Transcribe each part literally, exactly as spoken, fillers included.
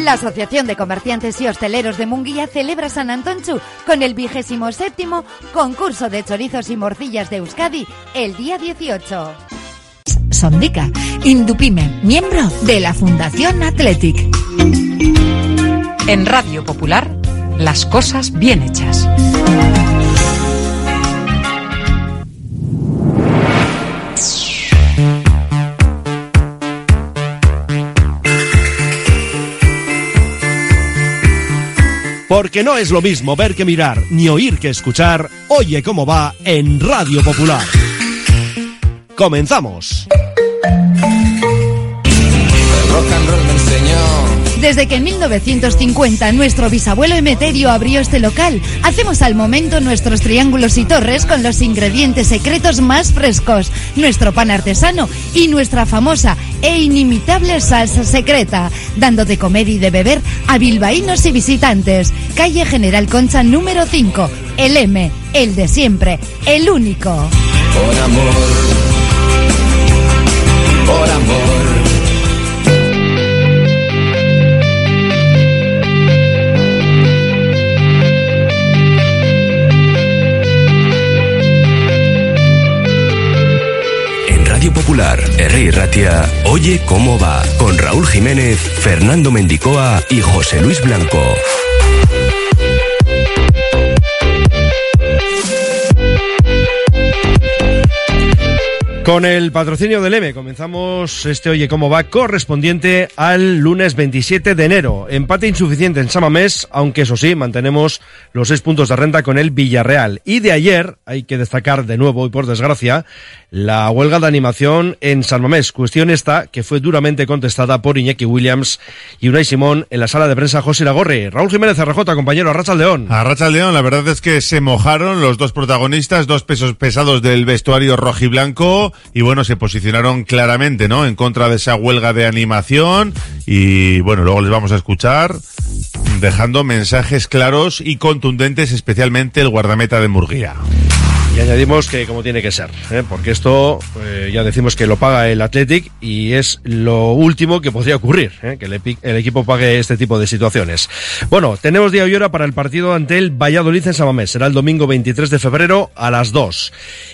La Asociación de Comerciantes y Hosteleros de Munguía celebra San Antonchu con el vigésimo séptimo concurso de chorizos y morcillas de Euskadi el día dieciocho. Sondica, Indupime, miembro de la Fundación Athletic. En Radio Popular, las cosas bien hechas. Porque no es lo mismo ver que mirar, ni oír que escuchar. Oye cómo va en Radio Popular. ¡Comenzamos! Desde que en mil novecientos cincuenta nuestro bisabuelo Emeterio abrió este local, hacemos al momento nuestros triángulos y torres con los ingredientes secretos más frescos, nuestro pan artesano y nuestra famosa e inimitable salsa secreta, dando de comer y de beber a bilbaínos y visitantes. Calle General Concha número cinco, el M, el de siempre, el único. Por amor, por amor. Popular, Herri Ratia, Oye cómo va, con Raúl Jiménez, Fernando Mendicoa y José Luis Blanco. Con el patrocinio del M comenzamos este Oye cómo va correspondiente al lunes veintisiete de enero. Empate insuficiente en San Mamés, aunque eso sí, mantenemos los seis puntos de renta con el Villarreal. Y de ayer hay que destacar de nuevo y por desgracia la huelga de animación en San Mamés. Cuestión esta que fue duramente contestada por Iñaki Williams y Unai Simón en la sala de prensa José Lagorri. Raúl Jiménez, R J, compañero, Arratsaldeon. Arratsaldeon, la verdad es que se mojaron los dos protagonistas, dos pesos pesados del vestuario rojiblanco. Y bueno, se posicionaron claramente, ¿no?, en contra de esa huelga de animación. Y bueno, luego les vamos a escuchar dejando mensajes claros y contundentes, especialmente el guardameta de Murguía. Y añadimos que como tiene que ser, ¿eh? Porque esto eh, ya decimos que lo paga el Athletic y es lo último que podría ocurrir, ¿eh? que el, epi- el equipo pague este tipo de situaciones. Bueno, tenemos día y hora para el partido ante el Valladolid en San Mamés. Será el domingo veintitrés de febrero a las dos.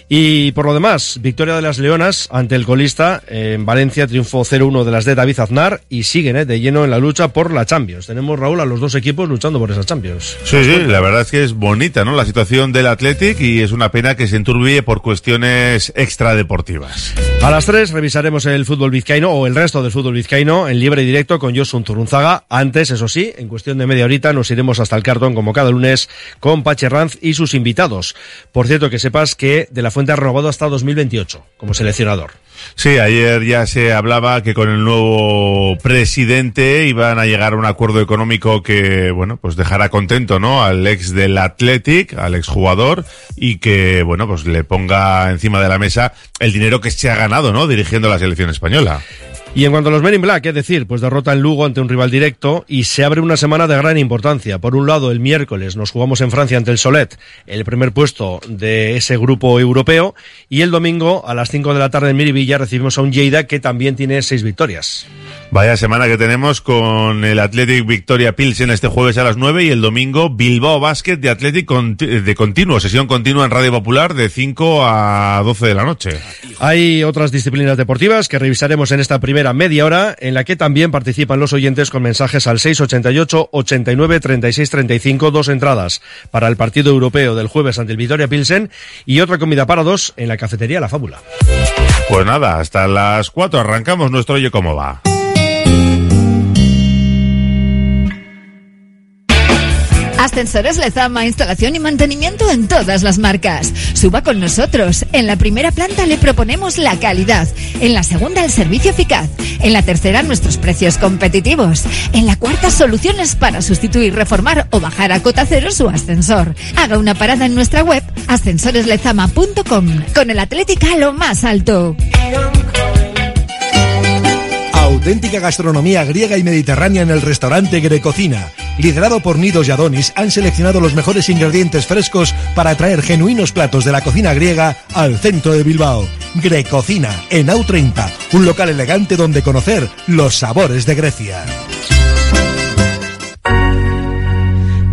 Y por lo demás, victoria de las Leonas ante el colista en Valencia, triunfo cero uno de las de David Aznar y siguen ¿eh? de lleno en la lucha por la Champions. Tenemos, Raúl, a los dos equipos luchando por esa Champions. Sí, sí, la verdad es que es bonita, ¿no?, la situación del Athletic, y es una pena que se enturbie por cuestiones extradeportivas. A las tres revisaremos el fútbol vizcaíno o el resto del fútbol vizcaíno en libre y directo con Josun Zurunzaga. Antes, eso sí, en cuestión de media horita nos iremos hasta el Cartón como cada lunes con Pachi Ranz y sus invitados. Por cierto, que sepas que De la Fuente ha renovado hasta dos mil veintiocho como seleccionador. Sí, ayer ya se hablaba que con el nuevo presidente iban a llegar a un acuerdo económico que, bueno, pues dejará contento, ¿no?, al ex del Athletic, al exjugador, y que, bueno, pues le ponga encima de la mesa el dinero que se ha ganado, ¿no?, dirigiendo la selección española. Y en cuanto a los Men in Black, es decir, pues derrota en Lugo ante un rival directo y se abre una semana de gran importancia. Por un lado, el miércoles nos jugamos en Francia ante el Solet, el primer puesto de ese grupo europeo, y el domingo a las cinco de la tarde en Miribilla recibimos a un Lleida que también tiene seis victorias. Vaya semana que tenemos con el Athletic Victoria Pilsen este jueves a las nueve y el domingo Bilbao Basket de Athletic de continuo, sesión continua en Radio Popular de cinco a doce de la noche. Hay otras disciplinas deportivas que revisaremos en esta primera media hora, en la que también participan los oyentes con mensajes al seis ochenta y ocho, ochenta y nueve, treinta y seis, treinta y cinco, dos entradas para el partido europeo del jueves ante el Victoria Pilsen y otra comida para dos en la cafetería La Fábula. Pues nada, hasta las cuatro arrancamos nuestro Oye cómo va. Ascensores Lezama, instalación y mantenimiento en todas las marcas. Suba con nosotros. En la primera planta le proponemos la calidad. En la segunda, el servicio eficaz. En la tercera, nuestros precios competitivos. En la cuarta, soluciones para sustituir, reformar o bajar a cota cero su ascensor. Haga una parada en nuestra web ascensores lezama punto com. Con el Athletic a lo más alto. Auténtica gastronomía griega y mediterránea en el restaurante Grecocina. Liderado por Nidos y Adonis, han seleccionado los mejores ingredientes frescos para traer genuinos platos de la cocina griega al centro de Bilbao. Grecocina, en A U treinta, un local elegante donde conocer los sabores de Grecia.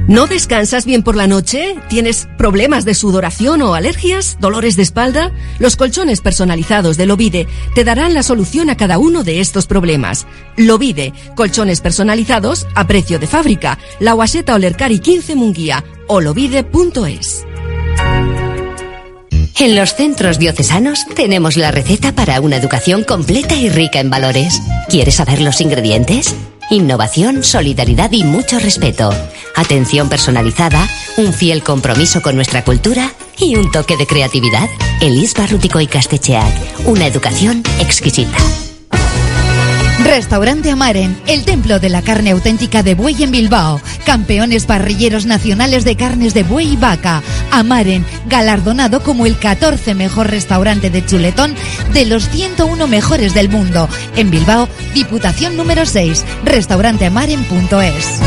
¿No descansas bien por la noche? ¿Tienes problemas de sudoración o alergias? ¿Dolores de espalda? Los colchones personalizados de Lovide te darán la solución a cada uno de estos problemas. Lovide, colchones personalizados a precio de fábrica. La Guaseta Olercari quince Munguía o lovide punto es. En los centros diocesanos tenemos la receta para una educación completa y rica en valores. ¿Quieres saber los ingredientes? Innovación, solidaridad y mucho respeto. Atención personalizada, un fiel compromiso con nuestra cultura y un toque de creatividad. Elis Barrutico y Castecheac, una educación exquisita. Restaurante Amaren, el templo de la carne auténtica de buey en Bilbao. Campeones parrilleros nacionales de carnes de buey y vaca. Amaren, galardonado como el catorce mejor restaurante de chuletón de los ciento uno mejores del mundo. En Bilbao, Diputación número seis, restaurante amaren punto es.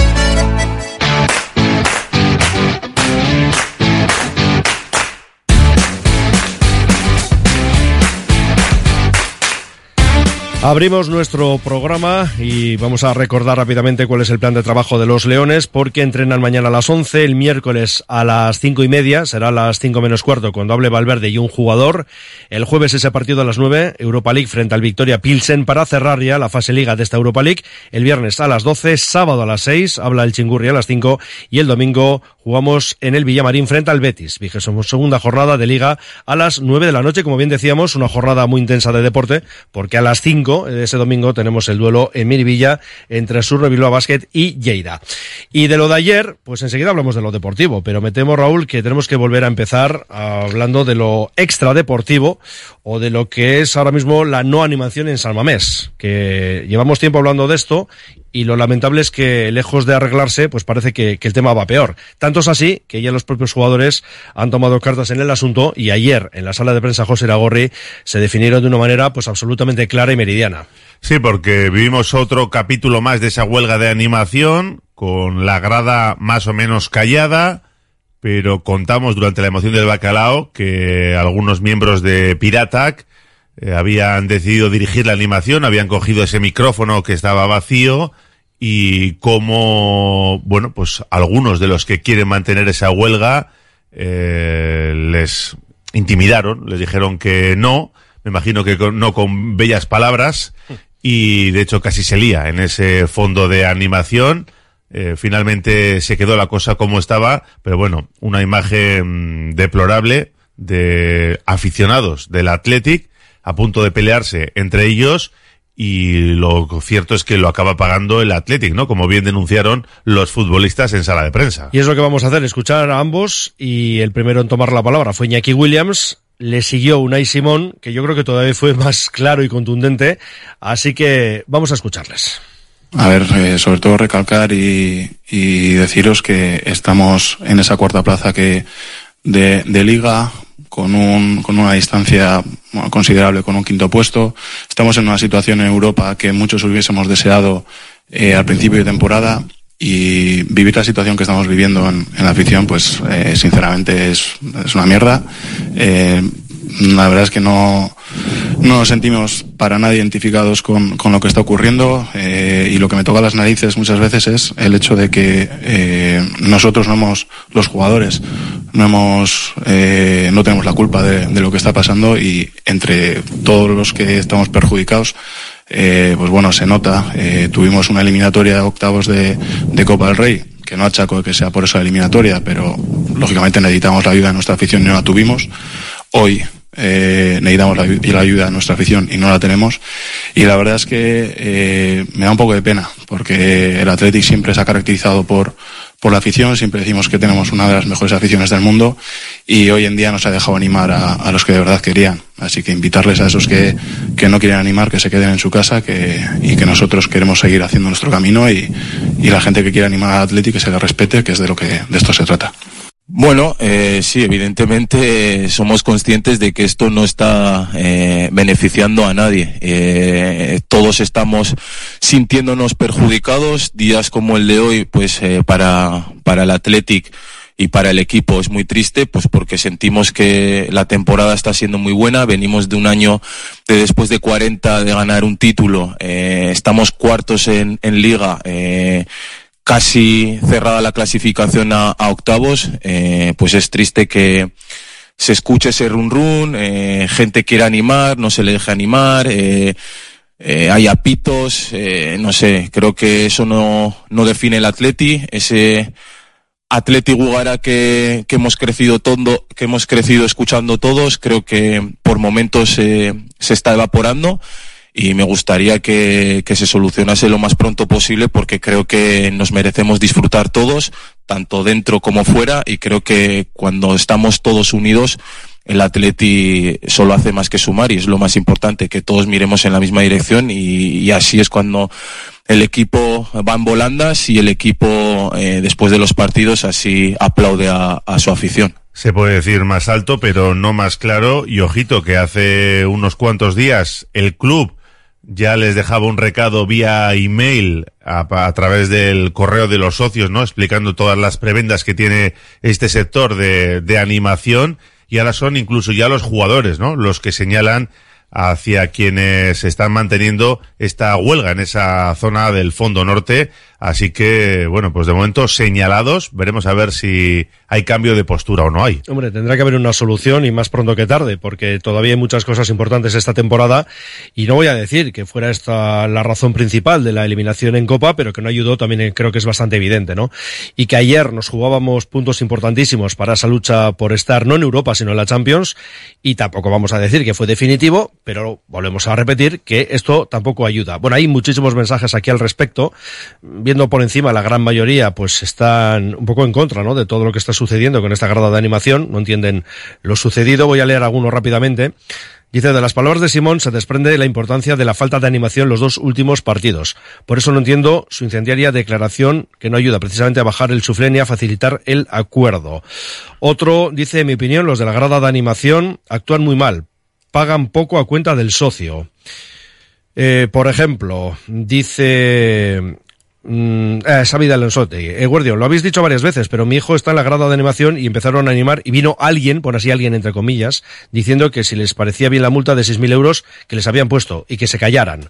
Abrimos nuestro programa y vamos a recordar rápidamente cuál es el plan de trabajo de los Leones, porque entrenan mañana a las once, el miércoles a las cinco y media, será a las cinco menos cuarto cuando hable Valverde y un jugador. El jueves ese partido a las nueve, Europa League frente al Victoria Pilsen para cerrar ya la fase Liga de esta Europa League. El viernes a las doce, sábado a las seis, habla el Chingurri a las cinco y el domingo jugamos en el Villamarín frente al Betis. Vigésimo segunda jornada de Liga a las nueve de la noche, como bien decíamos, una jornada muy intensa de deporte, porque a las cinco ese domingo tenemos el duelo en Miribilla entre Surre Bilbao Basket y Lleida. Y de lo de ayer, pues enseguida hablamos de lo deportivo, pero me temo, Raúl, que tenemos que volver a empezar hablando de lo extradeportivo o de lo que es ahora mismo la no animación en San Mamés, que llevamos tiempo hablando de esto y lo lamentable es que, lejos de arreglarse, pues parece que, que el tema va peor. Tanto es así que ya los propios jugadores han tomado cartas en el asunto y ayer, en la sala de prensa José Iragorri, se definieron de una manera pues absolutamente clara y meridiana. Sí, porque vivimos otro capítulo más de esa huelga de animación, con la grada más o menos callada, pero contamos durante la emoción del bacalao que algunos miembros de Piratac eh, habían decidido dirigir la animación, habían cogido ese micrófono que estaba vacío y como, bueno, pues algunos de los que quieren mantener esa huelga eh, les intimidaron, les dijeron que no, me imagino que con, no con bellas palabras, y de hecho casi se lía en ese fondo de animación. Eh, finalmente se quedó la cosa como estaba, pero bueno, una imagen deplorable de aficionados del Athletic a punto de pelearse entre ellos, y lo cierto es que lo acaba pagando el Athletic, ¿no? Como bien denunciaron los futbolistas en sala de prensa. Y es lo que vamos a hacer, escuchar a ambos, y el primero en tomar la palabra fue Iñaki Williams. Le siguió Unai Simón, que yo creo que todavía fue más claro y contundente, así que vamos a escucharles. A ver, eh, sobre todo recalcar y, y deciros que estamos en esa cuarta plaza que de, de Liga, con un con una distancia bueno, considerable, con un quinto puesto. Estamos en una situación en Europa que muchos hubiésemos deseado eh, al principio de temporada, y vivir la situación que estamos viviendo en, en la afición, pues eh, sinceramente es, es una mierda. Eh, la verdad es que no, no nos sentimos para nada identificados con, con lo que está ocurriendo, eh, y lo que me toca las narices muchas veces es el hecho de que eh, nosotros no hemos, los jugadores, no hemos, eh, no tenemos la culpa de, de lo que está pasando, y entre todos los que estamos perjudicados, eh, pues bueno, se nota. Eh, tuvimos una eliminatoria de octavos de, de Copa del Rey, que no achaco que sea por esa eliminatoria, pero lógicamente necesitamos la ayuda de nuestra afición y no la tuvimos. Hoy eh, necesitamos la, la ayuda de nuestra afición y no la tenemos, y la verdad es que eh, me da un poco de pena, porque el Athletic siempre se ha caracterizado por por la afición, siempre decimos que tenemos una de las mejores aficiones del mundo, y hoy en día nos ha dejado animar a, a los que de verdad querían. Así que invitarles a esos que, que no quieren animar, que se queden en su casa, que, y que nosotros queremos seguir haciendo nuestro camino, y, y la gente que quiera animar al Athletic que se le respete, que es de lo que de esto se trata. Bueno, eh, sí, evidentemente eh, somos conscientes de que esto no está eh, beneficiando a nadie. Eh, todos estamos sintiéndonos perjudicados. Días como el de hoy, pues eh, para para el Athletic y para el equipo es muy triste, pues porque sentimos que la temporada está siendo muy buena. Venimos de un año de después de cuarenta de ganar un título. Eh, estamos cuartos en, en Liga. Eh, casi cerrada la clasificación a, a octavos, eh, pues es triste que se escuche ese run run, eh, gente quiere animar, no se le deja animar, eh, eh, hay apitos, eh, no sé, creo que eso no, no define el Atleti, ese Atleti Gugara que, que hemos crecido todo, que hemos crecido escuchando todos, creo que por momentos eh, se está evaporando. Y me gustaría que, que se solucionase lo más pronto posible, porque creo que nos merecemos disfrutar todos, tanto dentro como fuera, y creo que cuando estamos todos unidos, el Atleti solo hace más que sumar, y es lo más importante, que todos miremos en la misma dirección, y, y así es cuando el equipo va en volandas y el equipo, eh, después de los partidos, así aplaude a, a su afición. Se puede decir más alto, pero no más claro, y ojito que hace unos cuantos días el club ya les dejaba un recado vía email a, a través del correo de los socios, ¿no? Explicando todas las prebendas que tiene este sector de, de animación, y ahora son incluso ya los jugadores, ¿no? Los que señalan hacia quienes están manteniendo esta huelga en esa zona del Fondo Norte. Así que, bueno, pues de momento señalados, veremos a ver si hay cambio de postura o no hay. Hombre, tendrá que haber una solución, y más pronto que tarde, porque todavía hay muchas cosas importantes esta temporada, y no voy a decir que fuera esta la razón principal de la eliminación en Copa, pero que no ayudó también creo que es bastante evidente, ¿no? Y que ayer nos jugábamos puntos importantísimos para esa lucha por estar no en Europa, sino en la Champions, y tampoco vamos a decir que fue definitivo, pero volvemos a repetir que esto tampoco ayuda. Bueno, hay muchísimos mensajes aquí al respecto. Viendo por encima, la gran mayoría pues están un poco en contra, ¿no?, de todo lo que está sucediendo con esta grada de animación, no entienden lo sucedido. Voy a leer algunos rápidamente. Dice, de las palabras de Simón se desprende la importancia de la falta de animación en los dos últimos partidos. Por eso no entiendo su incendiaria declaración, que no ayuda precisamente a bajar el suflén y a facilitar el acuerdo. Otro dice, en mi opinión, los de la grada de animación actúan muy mal, pagan poco a cuenta del socio. Eh, por ejemplo, dice... Mm, eh, Xavi de Alonsote, eh, Guardián, lo habéis dicho varias veces, pero mi hijo está en la grada de animación y empezaron a animar y vino alguien, por así alguien entre comillas, diciendo que si les parecía bien la multa de seis mil euros que les habían puesto y que se callaran.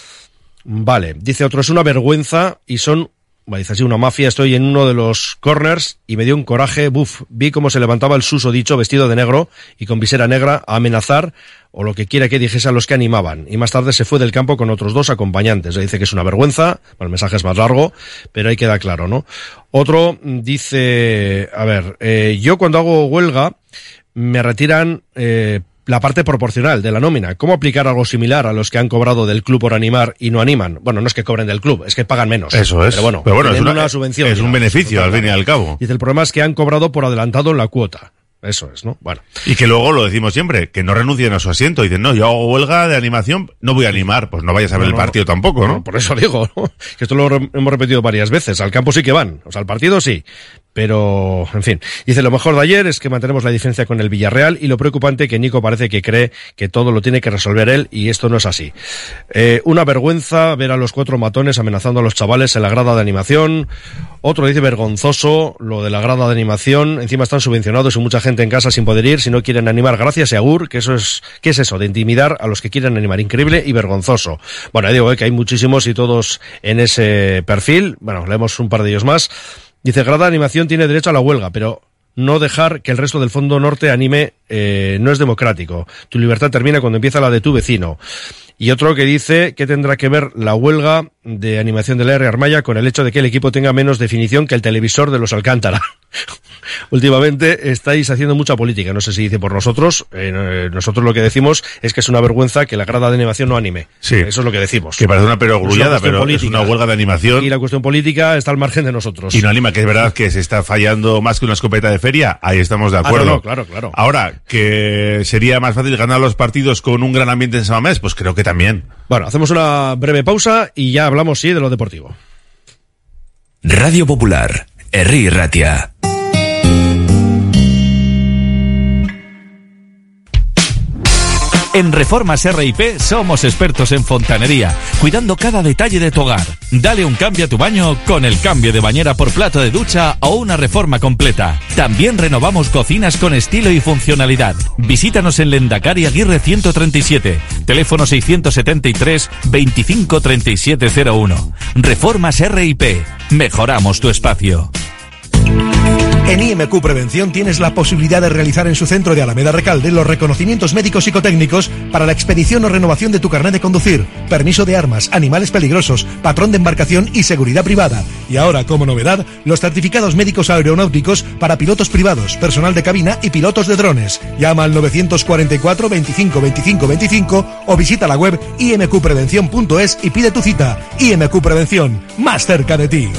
Vale, dice otro, es una vergüenza y son, bueno, dice así, una mafia. Estoy en uno de los corners y me dio un coraje, buf, vi cómo se levantaba el susodicho vestido de negro y con visera negra a amenazar o lo que quiera que dijese a los que animaban, y más tarde se fue del campo con otros dos acompañantes. Le dice que es una vergüenza, bueno, el mensaje es más largo, pero ahí queda claro, ¿no? Otro dice, a ver, eh, yo cuando hago huelga me retiran eh, la parte proporcional de la nómina. ¿Cómo aplicar algo similar a los que han cobrado del club por animar y no animan? Bueno, no es que cobren del club, es que pagan menos. Eso es. Pero bueno, pero bueno es una, una subvención. Es digamos, un beneficio, al fin y al cabo. Dice, el problema es que han cobrado por adelantado en la cuota. Eso es, ¿no? Bueno. Y que luego lo decimos siempre, que no renuncien a su asiento. Dicen, no, yo hago huelga de animación, no voy a animar. Pues no vayas a ver no, el partido no, tampoco, ¿no? no por eso digo, ¿no? Que esto lo re- hemos repetido varias veces. Al campo sí que van, o sea, al partido sí. Pero, en fin. Dice, lo mejor de ayer es que mantenemos la diferencia con el Villarreal, y lo preocupante que Nico parece que cree que todo lo tiene que resolver él, y esto no es así. Eh, una vergüenza ver a los cuatro matones amenazando a los chavales en la grada de animación. Otro dice, vergonzoso lo de la grada de animación. Encima están subvencionados y mucha gente en casa sin poder ir, si no quieren animar, gracias y agur, que eso es, ¿qué es eso? De intimidar a los que quieren animar. Increíble y vergonzoso. Bueno, digo, eh, que hay muchísimos y todos en ese perfil. Bueno, leemos un par de ellos más. Dice, grada de animación tiene derecho a la huelga, pero no dejar que el resto del Fondo Norte anime eh, no es democrático. Tu libertad termina cuando empieza la de tu vecino. Y otro que dice que tendrá que ver la huelga de animación de la R. Armaya con el hecho de que el equipo tenga menos definición que el televisor de los Alcántara. Últimamente estáis haciendo mucha política, no sé si dice por nosotros, eh, nosotros lo que decimos es que es una vergüenza que la grada de animación no anime. Sí. Eso es lo que decimos. Que parece una perogrullada, pero política. Es una huelga de animación. Y la cuestión política está al margen de nosotros. Y no anima, que es verdad que se está fallando más que una escopeta de feria, ahí estamos de acuerdo. Ah, no, no, claro, claro. Ahora, que sería más fácil ganar los partidos con un gran ambiente en San Mamés, pues creo que también. Bueno, hacemos una breve pausa y ya hablamos, sí, de lo deportivo. Radio Popular, Herri Ratia. En Reformas R y P somos expertos en fontanería, cuidando cada detalle de tu hogar. Dale un cambio a tu baño con el cambio de bañera por plato de ducha o una reforma completa. También renovamos cocinas con estilo y funcionalidad. Visítanos en Lendakari Aguirre ciento treinta y siete, teléfono seiscientos setenta y tres, veinticinco treinta y siete cero uno. Reformas R y P. Mejoramos tu espacio. En I M Q Prevención tienes la posibilidad de realizar en su centro de Alameda Recalde los reconocimientos médicos psicotécnicos para la expedición o renovación de tu carnet de conducir, permiso de armas, animales peligrosos, patrón de embarcación y seguridad privada. Y ahora, como novedad, los certificados médicos aeronáuticos para pilotos privados, personal de cabina y pilotos de drones. Llama al novecientos cuarenta y cuatro, veinticinco, veinticinco, veinticinco o visita la web i m q prevención punto es y pide tu cita. I M Q Prevención, más cerca de ti.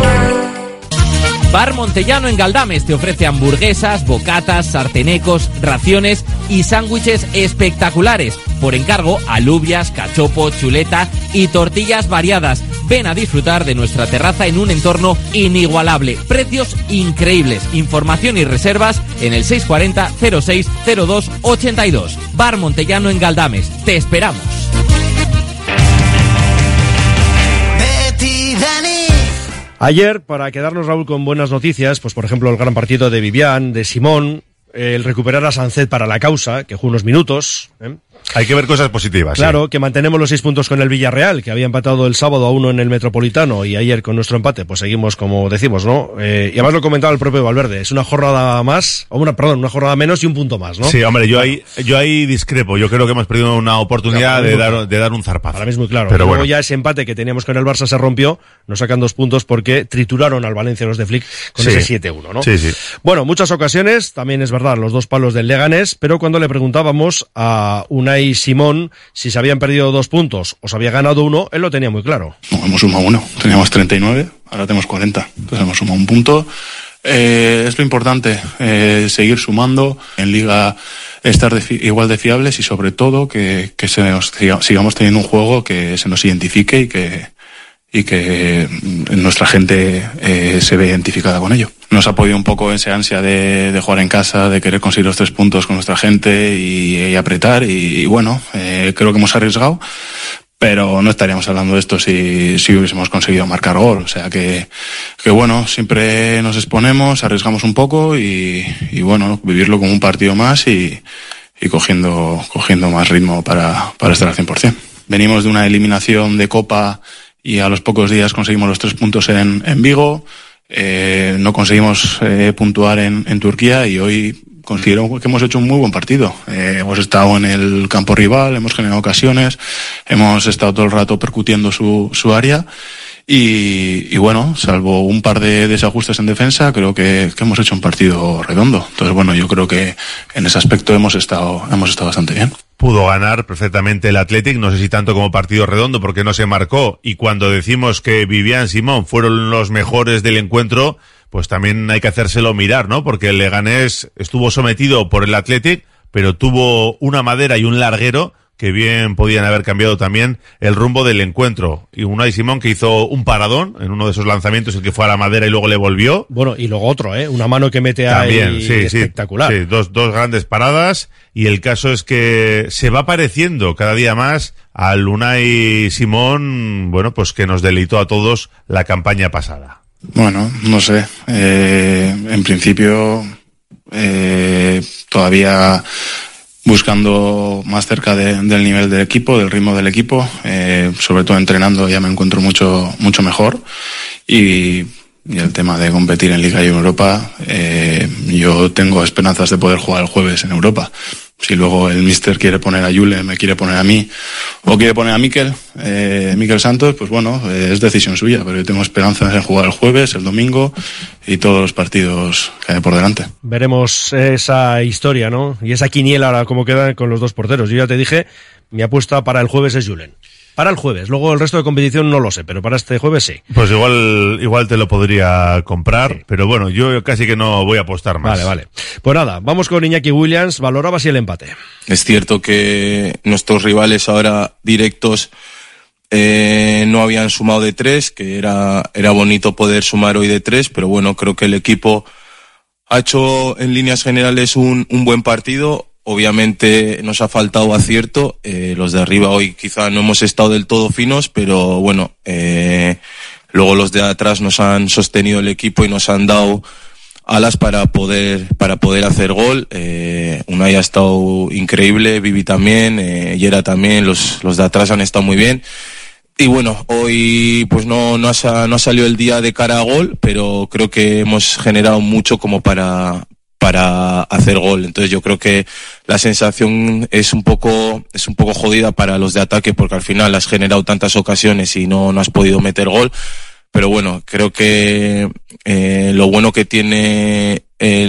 Bar Montellano en Galdames te ofrece hamburguesas, bocatas, sartenecos, raciones y sándwiches espectaculares. Por encargo, alubias, cachopo, chuleta y tortillas variadas. Ven a disfrutar de nuestra terraza en un entorno inigualable. Precios increíbles. Información y reservas en el seiscientos cuarenta, cero seis, cero dos, ochenta y dos. Bar Montellano en Galdames. Te esperamos. Ayer, para quedarnos, Raúl, con buenas noticias, pues por ejemplo el gran partido de Vivian, de Simón, el recuperar a Sánchez para la causa, que jugó unos minutos, ¿eh? Hay que ver cosas positivas. Claro, sí. Que mantenemos los seis puntos con el Villarreal, que había empatado el sábado a uno en el Metropolitano, y ayer con nuestro empate, pues seguimos como decimos, ¿no? Eh, y además lo comentaba el propio Valverde, es una jornada más, o una, perdón, una jornada menos y un punto más, ¿no? Sí, hombre, yo claro. ahí, yo ahí discrepo, yo creo que hemos perdido una oportunidad claro, de dar, de dar un zarpazo. Ahora mismo, claro. Pero luego bueno. Ya ese empate que teníamos con el Barça se rompió, nos sacan dos puntos porque trituraron al Valencia los de Flick con sí. ese siete uno, ¿no? Sí, sí. Bueno, muchas ocasiones, también es verdad, los dos palos del Leganés, pero cuando le preguntábamos a Unai Simón si se habían perdido dos puntos o se había ganado uno, él lo tenía muy claro. No, hemos sumado uno. Teníamos treinta y nueve, ahora tenemos cuarenta. Entonces hemos sumado un punto. Eh, es lo importante, eh, seguir sumando en Liga, estar de fi- igual de fiables y sobre todo que, que se nos, sigamos teniendo un juego que se nos identifique y que, y que nuestra gente eh, se ve identificada con ello. Nos ha podido un poco esa ansia de, de jugar en casa, de querer conseguir los tres puntos con nuestra gente y, y apretar y, y bueno, eh, creo que hemos arriesgado, pero no estaríamos hablando de esto si, si hubiésemos conseguido marcar gol. O sea que, que bueno, siempre nos exponemos, arriesgamos un poco y, y bueno, vivirlo como un partido más y, y cogiendo, cogiendo más ritmo para, para estar al cien por ciento. Venimos de una eliminación de Copa y a los pocos días conseguimos los tres puntos en, en Vigo. Eh, no conseguimos eh, puntuar en, en Turquía y hoy considero que hemos hecho un muy buen partido. Eh, hemos estado en el campo rival, hemos generado ocasiones, hemos estado todo el rato percutiendo su, su área y, y bueno, salvo un par de desajustes en defensa, creo que, que hemos hecho un partido redondo. Entonces bueno, yo creo que en ese aspecto hemos estado, hemos estado bastante bien. Pudo ganar perfectamente el Athletic, no sé si tanto como partido redondo porque no se marcó, y cuando decimos que Vivian Simón fueron los mejores del encuentro, pues también hay que hacérselo mirar, ¿no? Porque el Leganés estuvo sometido por el Athletic, pero tuvo una madera y un larguero que bien podían haber cambiado también el rumbo del encuentro. Y Unai Simón que hizo un paradón en uno de esos lanzamientos, el que fue a la madera y luego le volvió. Bueno, y luego otro, ¿eh? Una mano que mete también, ahí sí, espectacular. Sí, sí, dos, dos grandes paradas, y el caso es que se va pareciendo cada día más al Unai Simón, bueno, pues que nos deleitó a todos la campaña pasada. Bueno, no sé. Eh, en principio, eh, todavía buscando más cerca de, del nivel del equipo, del ritmo del equipo, eh, sobre todo entrenando ya me encuentro mucho mucho mejor y, y el tema de competir en Liga y en Europa, eh, yo tengo esperanzas de poder jugar el jueves en Europa. Si luego el míster quiere poner a Jule, me quiere poner a mí o quiere poner a Mikel, eh, Mikel Santos, pues bueno, eh, es decisión suya, pero yo tengo esperanzas en jugar el jueves, el domingo y todos los partidos que hay por delante. Veremos esa historia, ¿no? Y esa quiniela ahora cómo queda con los dos porteros. Yo ya te dije, mi apuesta para el jueves es Julen. Para el jueves, luego el resto de competición no lo sé, pero para este jueves sí. Pues igual igual te lo podría comprar, sí. Pero bueno, yo casi que no voy a apostar más. Vale, vale. Pues nada, vamos con Iñaki Williams, valoraba así el empate. Es cierto que nuestros rivales ahora directos eh, no habían sumado de tres, que era, era bonito poder sumar hoy de tres, pero bueno, creo que el equipo ha hecho en líneas generales un, un buen partido. obviamente nos ha faltado acierto, eh, los de arriba hoy quizá no hemos estado del todo finos, pero bueno, eh, luego los de atrás nos han sostenido el equipo y nos han dado alas para poder para poder hacer gol. eh, Unai ha estado increíble, Vivi también, eh, Yera también, los, los de atrás han estado muy bien. Y bueno, hoy pues no, no, ha, no ha salido el día de cara a gol, pero creo que hemos generado mucho como para... para hacer gol. Entonces yo creo que la sensación es un poco es un poco jodida para los de ataque, porque al final has generado tantas ocasiones y no, no has podido meter gol. Pero bueno, creo que eh, lo bueno que tiene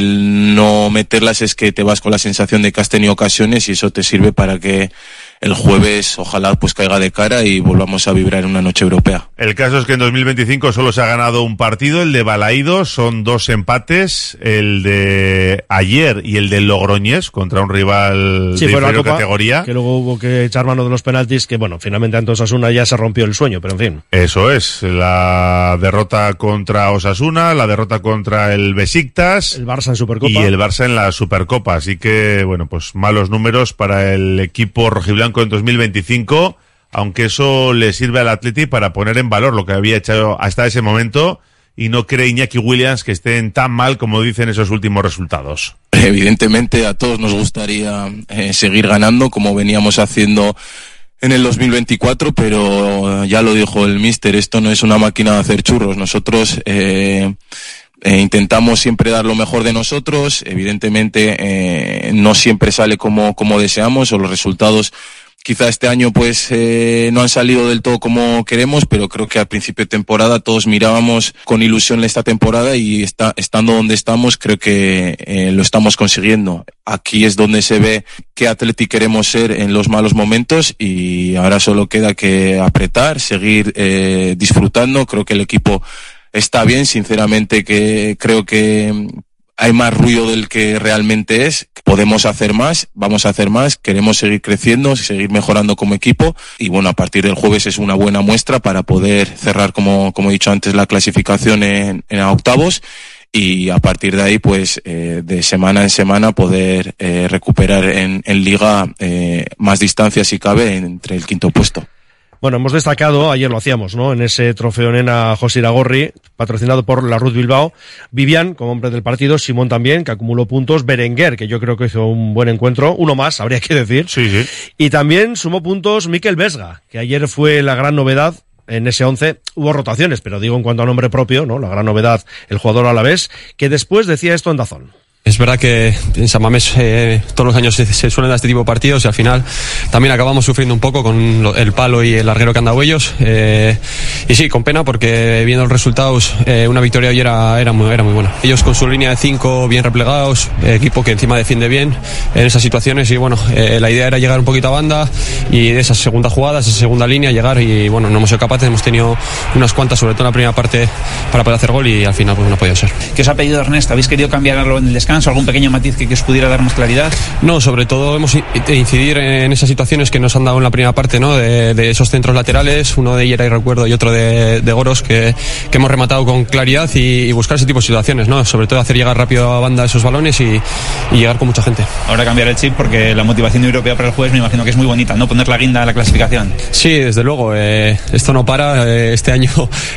el no meterlas es que te vas con la sensación de que has tenido ocasiones, y eso te sirve para que el jueves ojalá pues caiga de cara y volvamos a vibrar en una noche europea. El caso es que en dos mil veinticinco solo se ha ganado un partido, el de Balaído, son dos empates, el de ayer y el de Logroñés contra un rival sí, de inferior Copa, categoría. Que luego hubo que echar mano de los penaltis, que bueno, finalmente ante Osasuna ya se rompió el sueño, pero en fin. Eso es, la derrota contra Osasuna, la derrota contra el Besiktas, el Barça en Supercopa y el Barça en la Supercopa, así que bueno, pues malos números para el equipo rojiblanco en dos mil veinticinco, aunque eso le sirve al Atleti para poner en valor lo que había hecho hasta ese momento, y no cree Iñaki Williams que estén tan mal como dicen esos últimos resultados. Evidentemente a todos nos gustaría eh, seguir ganando como veníamos haciendo en el dos mil veinticuatro, pero ya lo dijo el míster, esto no es una máquina de hacer churros. Nosotros eh, eh, intentamos siempre dar lo mejor de nosotros. Evidentemente eh, no siempre sale como, como deseamos, o los resultados quizá este año pues eh, no han salido del todo como queremos, pero creo que al principio de temporada todos mirábamos con ilusión esta temporada, y está, estando donde estamos creo que eh, lo estamos consiguiendo. Aquí es donde se ve qué Atleti queremos ser en los malos momentos, y ahora solo queda que apretar, seguir eh, disfrutando. Creo que el equipo está bien, sinceramente, que creo que hay más ruido del que realmente es. Podemos hacer más, vamos a hacer más, queremos seguir creciendo, seguir mejorando como equipo, y bueno, a partir del jueves es una buena muestra para poder cerrar, como, como he dicho antes, la clasificación en, en octavos, y a partir de ahí pues eh, de semana en semana poder eh, recuperar en, en Liga eh, más distancia si cabe entre el quinto puesto. Bueno, hemos destacado, ayer lo hacíamos, ¿no?, en ese trofeo Nena José Iragorri, patrocinado por la Ruth Bilbao, Vivian, como hombre del partido, Simón también, que acumuló puntos, Berenguer, que yo creo que hizo un buen encuentro, uno más, habría que decir. Sí, sí. Y también sumó puntos Mikel Vesga, que ayer fue la gran novedad. En ese once hubo rotaciones, pero digo en cuanto a nombre propio, ¿no?, la gran novedad, el jugador alavés, que después decía esto en Dazón. Es verdad que en San Mamés eh, todos los años se, se suelen dar este tipo de partidos, y al final también acabamos sufriendo un poco con lo, el palo y el larguero que han dado ellos. Eh, y sí, con pena, porque viendo los resultados, eh, una victoria hoy era, era, muy, era muy buena. Ellos con su línea de cinco bien replegados, eh, equipo que encima defiende bien en esas situaciones, y bueno, eh, la idea era llegar un poquito a banda, y de esas segundas jugadas, esa segunda línea, llegar, y bueno, no hemos sido capaces, hemos tenido unas cuantas, sobre todo en la primera parte, para poder hacer gol, y al final pues no ha podido ser. ¿Qué os ha pedido Ernesto? ¿Habéis querido cambiarlo en el descanso? ¿Algún pequeño matiz que, que os pudiera dar más claridad? No, sobre todo hemos incidir en esas situaciones que nos han dado en la primera parte, ¿no?, de, de esos centros laterales, uno de Yera y recuerdo, y otro de, de Goros, que, que hemos rematado con claridad, y, y buscar ese tipo de situaciones, ¿no?, sobre todo hacer llegar rápido a banda esos balones, y, y llegar con mucha gente. Ahora cambiar el chip, porque la motivación europea para el jueves me imagino que es muy bonita, ¿no?, poner la guinda a la clasificación. Sí, desde luego, eh, esto no para, eh, este año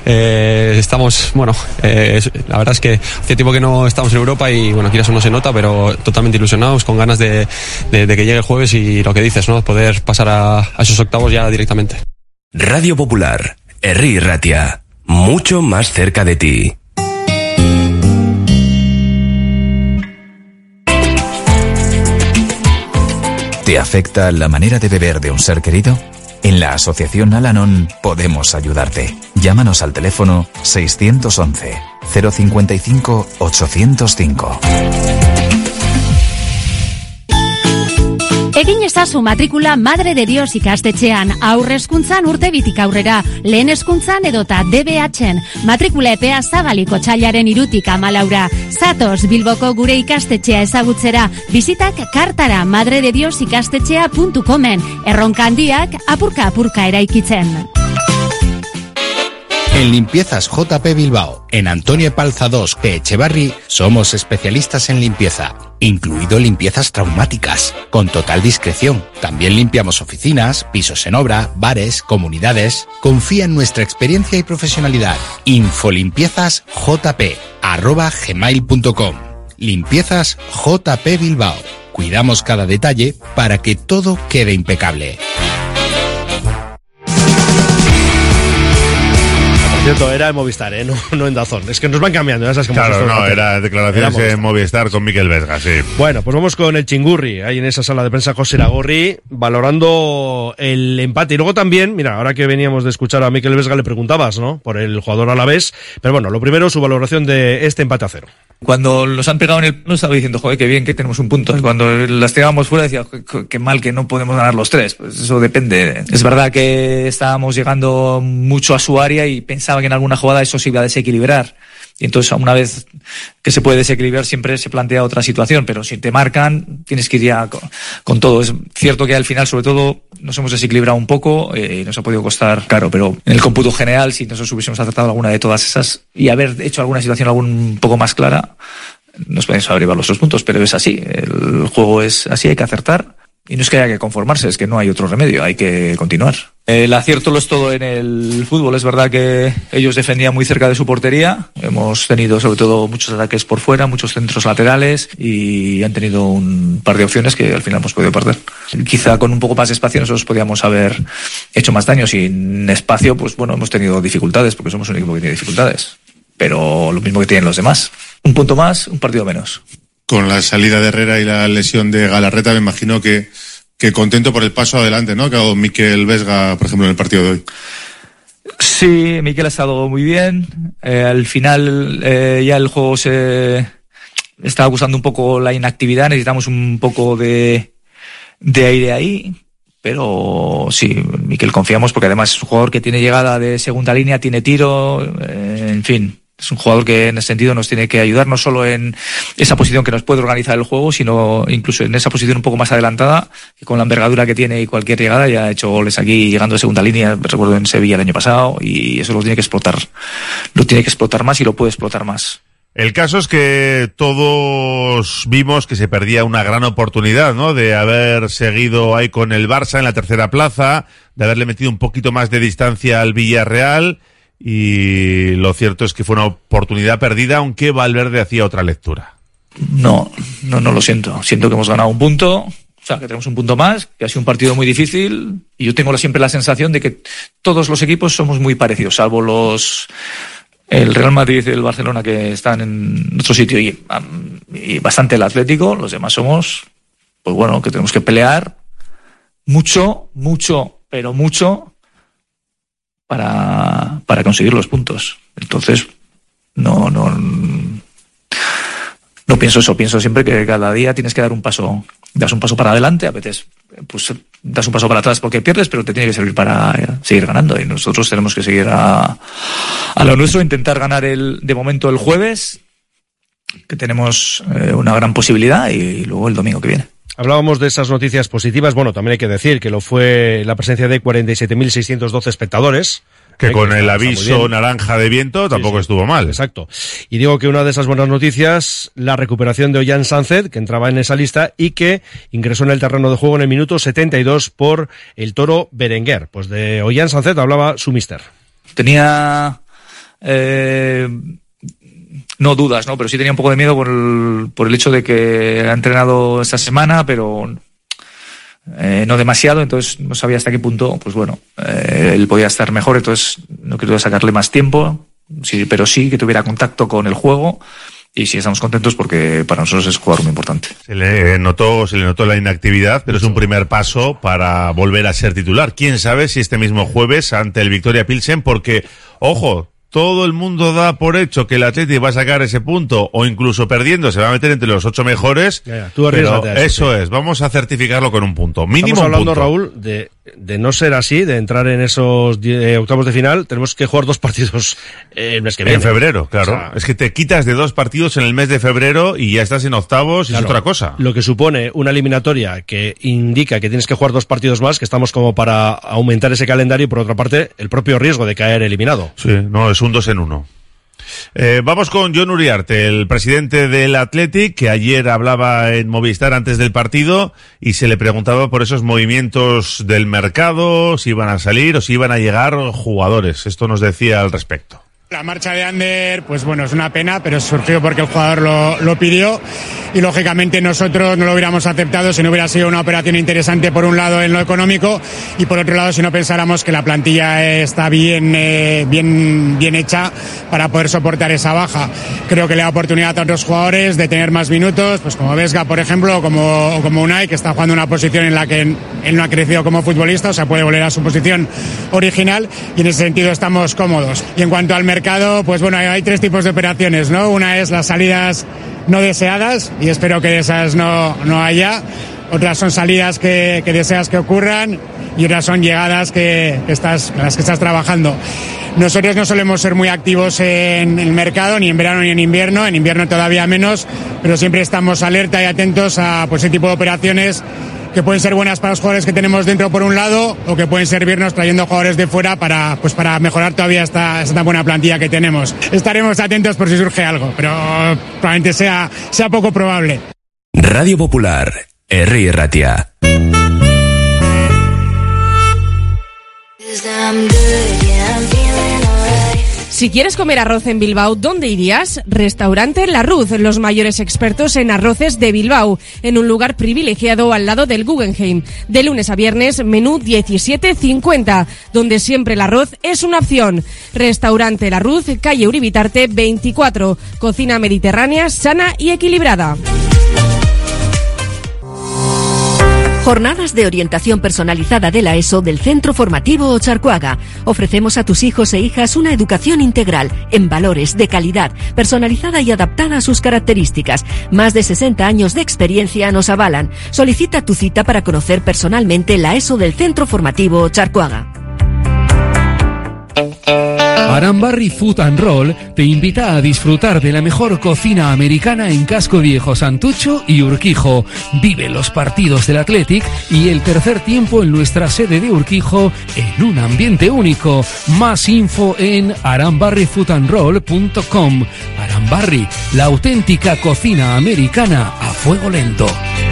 eh, estamos, bueno, eh, la verdad es que hace tiempo que no estamos en Europa, y bueno, aquí eso no se nota, pero totalmente ilusionados, con ganas de, de, de que llegue el jueves, y lo que dices, ¿no?, poder pasar a, a esos octavos ya directamente. Radio Popular, Herri Ratia, mucho más cerca de ti. ¿Te afecta la manera de beber de un ser querido? En la Asociación Al-Anon podemos ayudarte. Llámanos al teléfono seiscientos once, cero cincuenta y cinco, ochocientos cinco. Egin ezazu matrikula Madre de Dios ikastetxean, aurre hezkuntzan urtebitik aurrera, lehen hezkuntzan edota D B H-en, matrikula epea zabaliko otsailaren hirutik hamalaura. Zatoz Bilboko gure ikastetxea ezagutzera, bizitak kartara madrededios ikastetxea puntu comen, erronka handiak apurka apurka eraikitzen. En Limpiezas J P Bilbao, en Antonio Epalza dos, P. Echevarri, somos especialistas en limpieza. incluido limpiezas traumáticas, con total discreción. También limpiamos oficinas, pisos en obra, bares, comunidades. Confía en nuestra experiencia y profesionalidad. Infolimpiezas jp arroba gmail punto com. Limpiezas J P Bilbao. Cuidamos cada detalle para que todo quede impecable. Cierto, era en Movistar, ¿eh? no, no en Dazón. Es que nos van cambiando, ya sabes cómo Claro, es esto, no, era declaraciones era en Movistar con Mikel Vesga, sí. Bueno, pues vamos con el Chingurri, ahí en esa sala de prensa José Iragorri, valorando el empate. Y luego también, mira, ahora que veníamos de escuchar a Mikel Vesga, le preguntabas, ¿no?, por el jugador alavés. Pero bueno, lo primero, su valoración de este empate a cero. Cuando los han pegado en el no estaba diciendo, joder, qué bien que tenemos un punto. Y cuando las tirábamos fuera decía, qué mal que no podemos ganar los tres. Pues eso depende. Es verdad que estábamos llegando mucho a su área y pensaba que en alguna jugada eso se iba a desequilibrar. Y entonces, una vez que se puede desequilibrar, siempre se plantea otra situación. Pero si te marcan, tienes que ir ya con, con todo. Es cierto que al final, sobre todo, nos hemos desequilibrado un poco eh, y nos ha podido costar caro. Pero en el cómputo general, si nosotros hubiésemos acertado alguna de todas esas y haber hecho alguna situación algún un poco más clara, nos podemos averiguar los dos puntos. Pero es así. El juego es así, hay que acertar. Y no es que haya que conformarse, es que no hay otro remedio, hay que continuar. El acierto lo es todo en el fútbol. Es verdad que ellos defendían muy cerca de su portería. Hemos tenido sobre todo muchos ataques por fuera, muchos centros laterales y han tenido un par de opciones que al final hemos podido perder. Quizá con un poco más de espacio nosotros podíamos haber hecho más daño. Sin espacio, pues bueno, hemos tenido dificultades porque somos un equipo que tiene dificultades. Pero lo mismo que tienen los demás. Un punto más, un partido menos. Con la salida de Herrera y la lesión de Galarreta, me imagino que, que contento por el paso adelante, ¿no?, que ha dado Mikel Vesga, por ejemplo, en el partido de hoy. Sí, Mikel ha estado muy bien. Eh, al final eh, ya el juego se está acusando un poco la inactividad. Necesitamos un poco de, de aire ahí. Pero sí, Mikel confiamos porque además es un jugador que tiene llegada de segunda línea, tiene tiro, eh, en fin. Es un jugador que en ese sentido nos tiene que ayudar no solo en esa posición que nos puede organizar el juego, sino incluso en esa posición un poco más adelantada, que con la envergadura que tiene y cualquier llegada ya ha hecho goles aquí llegando de segunda línea, recuerdo en Sevilla el año pasado, y eso lo tiene que explotar, lo tiene que explotar más y lo puede explotar más. El caso es que todos vimos que se perdía una gran oportunidad, ¿no?, de haber seguido ahí con el Barça en la tercera plaza, de haberle metido un poquito más de distancia al Villarreal. Y lo cierto es que fue una oportunidad perdida, aunque Valverde hacía otra lectura. No, no, no lo siento. Siento que hemos ganado un punto, o sea, que tenemos un punto más, que ha sido un partido muy difícil. Y yo tengo siempre la sensación de que todos los equipos somos muy parecidos, salvo los el Real Madrid y el Barcelona, que están en otro sitio, y, y bastante el Atlético. Los demás somos, pues bueno, que tenemos que pelear mucho, mucho, pero mucho para, para conseguir los puntos. Entonces, no, no, no pienso eso. Pienso siempre que cada día tienes que dar un paso, das un paso para adelante, a veces pues das un paso para atrás porque pierdes, pero te tiene que servir para seguir ganando. Y nosotros tenemos que seguir a, a lo nuestro, intentar ganar el, de momento el jueves, que tenemos eh, una gran posibilidad, y, y luego el domingo que viene. Hablábamos de esas noticias positivas. Bueno, también hay que decir que lo fue la presencia de cuarenta y siete mil seiscientos doce espectadores. Que con el aviso naranja de viento tampoco sí, sí. estuvo mal. Exacto. Y digo que una de esas buenas noticias, la recuperación de Ollán Sánchez, que entraba en esa lista y que ingresó en el terreno de juego en el minuto setenta y dos por el Toro Berenguer. Pues de Ollán Sánchez hablaba su mister. Tenía... Eh... No dudas, ¿no? Pero sí tenía un poco de miedo por el, por el hecho de que ha entrenado esta semana, pero eh, no demasiado, entonces no sabía hasta qué punto, pues bueno, eh, él podía estar mejor, entonces no quería sacarle más tiempo, sí, pero sí que tuviera contacto con el juego, y sí estamos contentos porque para nosotros es un jugador muy importante. Se le notó, se le notó la inactividad, pero es un primer paso para volver a ser titular. Quién sabe si este mismo jueves ante el Victoria Pilsen, porque, ojo, todo el mundo da por hecho que el Atleti va a sacar ese punto, o incluso perdiendo se va a meter entre los ocho mejores. Ya, ya, tú pero eso, eso es, vamos a certificarlo con un punto. Mínimo Estamos hablando, un punto. Raúl, de, de no ser así, de entrar en esos eh, octavos de final, tenemos que jugar dos partidos eh, el mes que viene. En febrero, claro. O sea, es que te quitas de dos partidos en el mes de febrero y ya estás en octavos, y claro, es otra cosa. Lo que supone una eliminatoria que indica que tienes que jugar dos partidos más, que estamos como para aumentar ese calendario, y por otra parte, el propio riesgo de caer eliminado. Sí, no, es un dos en uno. Eh, vamos con Jon Uriarte, el presidente del Athletic, que ayer hablaba en Movistar antes del partido y se le preguntaba por esos movimientos del mercado, si iban a salir o si iban a llegar jugadores. Esto nos decía al respecto. La marcha de Ander, pues bueno, es una pena, pero surgió porque el jugador lo, lo pidió y lógicamente nosotros no lo hubiéramos aceptado si no hubiera sido una operación interesante por un lado en lo económico y por otro lado si no pensáramos que la plantilla está bien, eh, bien, bien hecha para poder soportar esa baja. Creo que le da oportunidad a otros jugadores de tener más minutos, pues como Vesga, por ejemplo, o como, o como Unai, que está jugando una posición en la que él no ha crecido como futbolista, o sea, puede volver a su posición original y en ese sentido estamos cómodos. Y en cuanto al mercado, pues bueno, hay, hay tres tipos de operaciones, ¿no? Una es las salidas no deseadas y espero que esas no, no haya. Otras son salidas que, que deseas que ocurran y otras son llegadas que, que estás, en las que estás trabajando. Nosotros no solemos ser muy activos en el mercado, ni en verano ni en invierno, en invierno todavía menos, pero siempre estamos alerta y atentos a pues, ese tipo de operaciones que pueden ser buenas para los jugadores que tenemos dentro por un lado o que pueden servirnos trayendo jugadores de fuera para, pues, para mejorar todavía esta, esta buena plantilla que tenemos. Estaremos atentos por si surge algo, pero probablemente sea, sea poco probable. Radio Popular, Herri Ratia. Si quieres comer arroz en Bilbao, ¿dónde irías? Restaurante La Ruz, los mayores expertos en arroces de Bilbao, en un lugar privilegiado al lado del Guggenheim. De lunes a viernes, menú diecisiete cincuenta, donde siempre el arroz es una opción. Restaurante La Ruz, calle Uribitarte veinticuatro, cocina mediterránea, sana y equilibrada. Jornadas de orientación personalizada de la ESO del Centro Formativo Ocharcoaga. Ofrecemos a tus hijos e hijas una educación integral, en valores, de calidad, personalizada y adaptada a sus características. Más de sesenta años de experiencia nos avalan. Solicita tu cita para conocer personalmente la ESO del Centro Formativo Ocharcoaga. Arambarri Food and Roll te invita a disfrutar de la mejor cocina americana en Casco Viejo, Santucho y Urquijo. Vive los partidos del Athletic y el tercer tiempo en nuestra sede de Urquijo en un ambiente único. Más info en arambarri food and roll punto com. Arambarri, la auténtica cocina americana a fuego lento.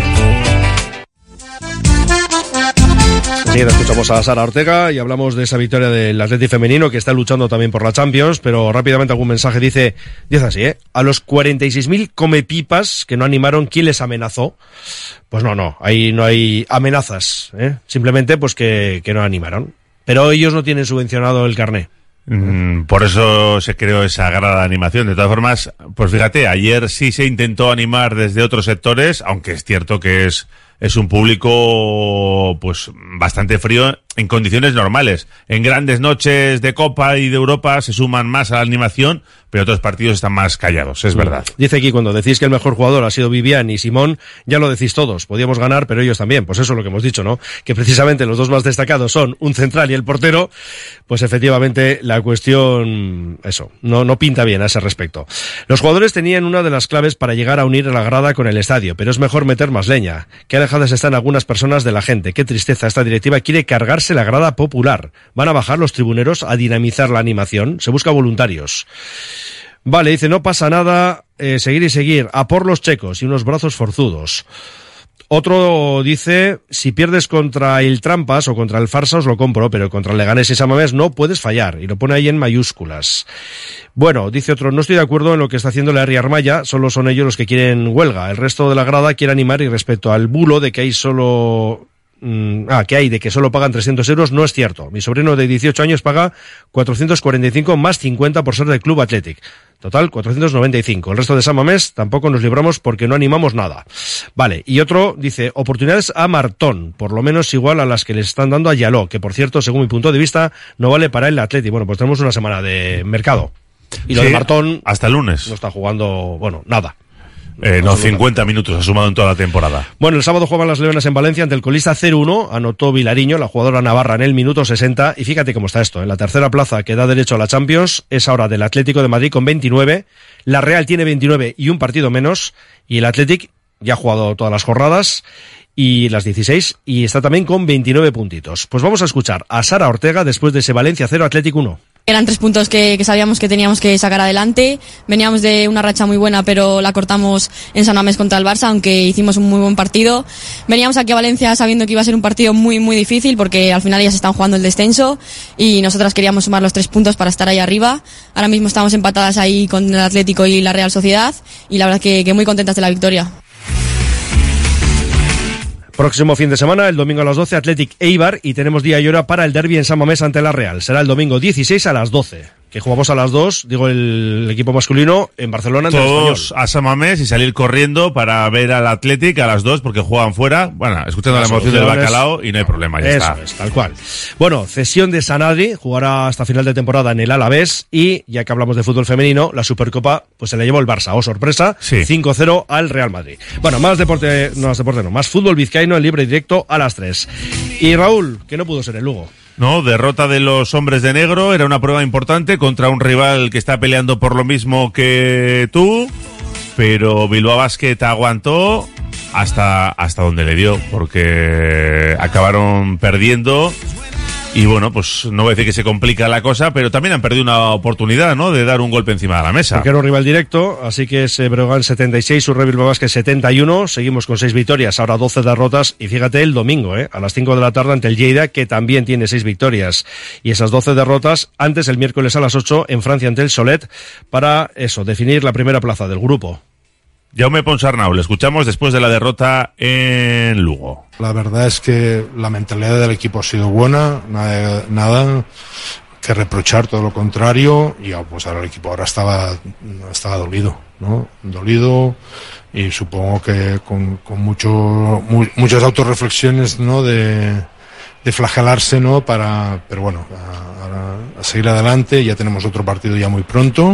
Enseguida escuchamos a Sara Ortega y hablamos de esa victoria del Athletic femenino que está luchando también por la Champions, pero rápidamente algún mensaje dice, dice así, ¿eh? A los cuarenta y seis mil comepipas que no animaron, ¿quién les amenazó? Pues no, no, ahí no hay amenazas, ¿eh? Simplemente pues que, que no animaron. Pero ellos no tienen subvencionado el carné. Mm, por eso se creó esa grada de animación. De todas formas, pues fíjate, ayer sí se intentó animar desde otros sectores, aunque es cierto que es es un público pues bastante frío en condiciones normales. En grandes noches de Copa y de Europa se suman más a la animación, pero otros partidos están más callados, es verdad. Dice aquí, cuando decís que el mejor jugador ha sido Vivian y Simón, ya lo decís todos, podíamos ganar, pero ellos también. Pues eso es lo que hemos dicho, ¿no? Que precisamente los dos más destacados son un central y el portero, pues efectivamente la cuestión, eso, no, no pinta bien a ese respecto. Los jugadores tenían una de las claves para llegar a unir la grada con el estadio, pero es mejor meter más leña. Qué alejadas están algunas personas de la gente, qué tristeza, esta directiva quiere cargarse la grada popular. Van a bajar los tribuneros a dinamizar la animación, se busca voluntarios. Vale, dice, no pasa nada, eh, seguir y seguir, a por los checos y unos brazos forzudos. Otro dice, si pierdes contra el Trampas o contra el Farsa os lo compro, pero contra el Leganés y San Mamés no puedes fallar, y lo pone ahí en mayúsculas. Bueno, dice otro, no estoy de acuerdo en lo que está haciendo la Herri Armaya, solo son ellos los que quieren huelga, el resto de la grada quiere animar, y respecto al bulo de que hay solo... Ah, que hay de que solo pagan trescientos euros, no es cierto. Mi sobrino de dieciocho años paga cuatrocientos cuarenta y cinco más cincuenta por ser del Club Athletic. Total, cuatrocientos noventa y cinco. El resto de San Mamés tampoco nos libramos porque no animamos nada. Vale, y otro dice, oportunidades a Martón, por lo menos igual a las que le están dando a Yaló, que por cierto, según mi punto de vista, no vale para el Athletic. Bueno, pues tenemos una semana de mercado. Y lo sí, de Martón... hasta el lunes. No está jugando, bueno, nada. Eh, no, cincuenta minutos ha sumado en toda la temporada. Bueno, el sábado jugaban las Leonas en Valencia ante el colista cero uno, anotó Vilariño, la jugadora navarra, en el minuto sesenta, y fíjate cómo está esto, en la tercera plaza que da derecho a la Champions es ahora del Atlético de Madrid con veintinueve, la Real tiene veintinueve y un partido menos, y el Athletic ya ha jugado todas las jornadas, y las dieciséis, y está también con veintinueve puntitos. Pues vamos a escuchar a Sara Ortega después de ese Valencia cero Athletic uno. Eran tres puntos que, que sabíamos que teníamos que sacar adelante. Veníamos de una racha muy buena, pero la cortamos en San Mamés contra el Barça, aunque hicimos un muy buen partido. Veníamos aquí a Valencia sabiendo que iba a ser un partido muy, muy difícil, porque al final ya se están jugando el descenso y nosotras queríamos sumar los tres puntos para estar ahí arriba. Ahora mismo estamos empatadas ahí con el Atlético y la Real Sociedad, y la verdad que, que muy contentas de la victoria. Próximo fin de semana, el domingo a las doce, Athletic Eibar, y tenemos día y hora para el derbi en San Mamés ante la Real. Será el domingo dieciséis a las doce. Que jugamos a las dos, digo, el equipo masculino en Barcelona ante el Español. Todos a San Mamés y salir corriendo para ver al Athletic a las dos porque juegan fuera. Bueno, escuchando la, la emoción del bacalao y no hay problema, ya eso está. Es, tal cual. Bueno, cesión de Sanadri, jugará hasta final de temporada en el Alavés, y ya que hablamos de fútbol femenino, la Supercopa pues se la llevó el Barça, oh sorpresa, sí. cinco cero al Real Madrid. Bueno, más deporte, no más deporte no, más fútbol vizcaíno en libre directo a las tres. Y Raúl, que no pudo ser el Lugo. No, derrota de los hombres de negro, era una prueba importante contra un rival que está peleando por lo mismo que tú, pero Bilbao Basket aguantó hasta, hasta donde le dio, porque acabaron perdiendo. Y bueno, pues no voy a decir que se complica la cosa, pero también han perdido una oportunidad, ¿no?, de dar un golpe encima de la mesa. Porque era un rival directo, así que es Breogán setenta y seis, Surre Bilbao Basket setenta y uno, seguimos con seis victorias, ahora doce derrotas, y fíjate el domingo, ¿eh?, a las cinco de la tarde ante el Lleida, que también tiene seis victorias, y esas doce derrotas, antes el miércoles a las ocho en Francia ante el Solet, para eso, definir la primera plaza del grupo. Jaume Ponsarnau, le escuchamos después de la derrota en Lugo. La verdad es que la mentalidad del equipo ha sido buena, nada, nada que reprochar, todo lo contrario, y pues ahora el equipo ahora estaba, estaba dolido, ¿no? Dolido, y supongo que con, con mucho, muy, muchas autorreflexiones, ¿no?, de, de flagelarse, ¿no?, para, pero bueno, a, a, a seguir adelante. Ya tenemos otro partido ya muy pronto.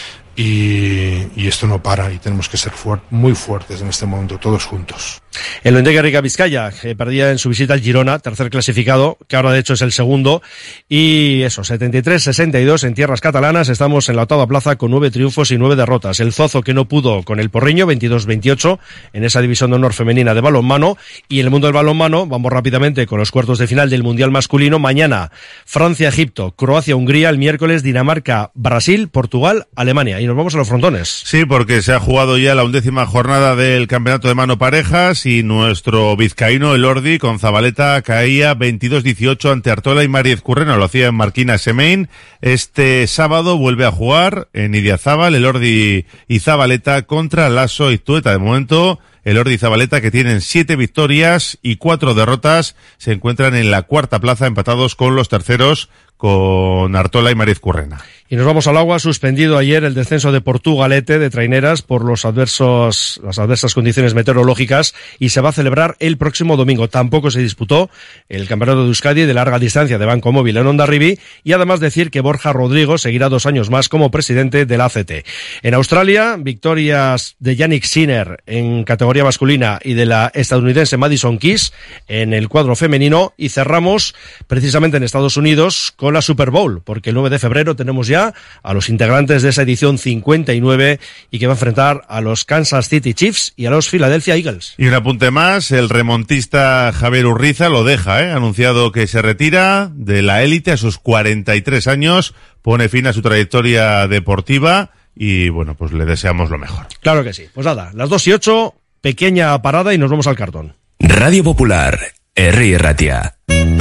Y, y esto no para, y tenemos que ser fuert, muy fuertes en este momento, todos juntos. El Ondegia Rica Vizcaya, que perdía en su visita al Girona, tercer clasificado, que ahora de hecho es el segundo, y eso, setenta y tres sesenta y dos en tierras catalanas. Estamos en la octava plaza con nueve triunfos y nueve derrotas. El Zozo, que no pudo con el Porriño, veintidós veintiocho en esa división de honor femenina de balonmano. Y en el mundo del balonmano vamos rápidamente con los cuartos de final del Mundial masculino. Mañana Francia-Egipto, Croacia-Hungría, el miércoles Dinamarca-Brasil, Portugal-Alemania. Y nos vamos a los frontones. Sí, porque se ha jugado ya la undécima jornada del campeonato de mano parejas, y nuestro vizcaíno Elordi con Zabaleta caía veintidós dieciocho ante Artola y Mariez Curreno, lo hacía en Marquina Semain. Este sábado vuelve a jugar en Idiazábal Elordi y Zabaleta contra Lasso y Tueta. De momento, Elordi y Zabaleta, que tienen siete victorias y cuatro derrotas, se encuentran en la cuarta plaza, empatados con los terceros, con Artola y Mariez Currena. Y nos vamos al agua. Suspendido ayer el descenso de Portugalete de traineras por los adversos, las adversas condiciones meteorológicas, y se va a celebrar el próximo domingo. Tampoco se disputó el campeonato de Euskadi de larga distancia de Banco Móvil en Hondarribí, y además decir que Borja Rodrigo seguirá dos años más como presidente del A C T. En Australia, victorias de Yannick Sinner en categoría masculina y de la estadounidense Madison Keys en el cuadro femenino, y cerramos precisamente en Estados Unidos con la Super Bowl, porque el nueve de febrero tenemos ya a los integrantes de esa edición cincuenta y nueve, y que va a enfrentar a los Kansas City Chiefs y a los Philadelphia Eagles. Y un apunte más, el remontista Javier Urriza lo deja, ¿eh? Ha anunciado que se retira de la élite a sus cuarenta y tres años, pone fin a su trayectoria deportiva, y bueno, pues le deseamos lo mejor. Claro que sí. Pues nada, las dos y ocho, pequeña parada y nos vamos al cartón. Radio Popular, Herri Ratia.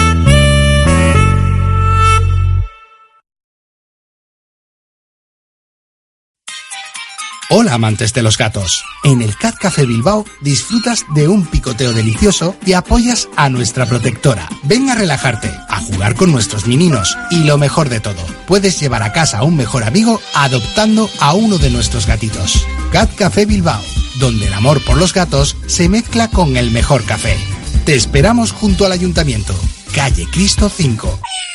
Hola, amantes de los gatos. En el Cat Café Bilbao disfrutas de un picoteo delicioso y apoyas a nuestra protectora. Ven a relajarte, a jugar con nuestros mininos, y lo mejor de todo, puedes llevar a casa a un mejor amigo adoptando a uno de nuestros gatitos. Cat Café Bilbao, donde el amor por los gatos se mezcla con el mejor café. Te esperamos junto al Ayuntamiento, calle Cristo cinco.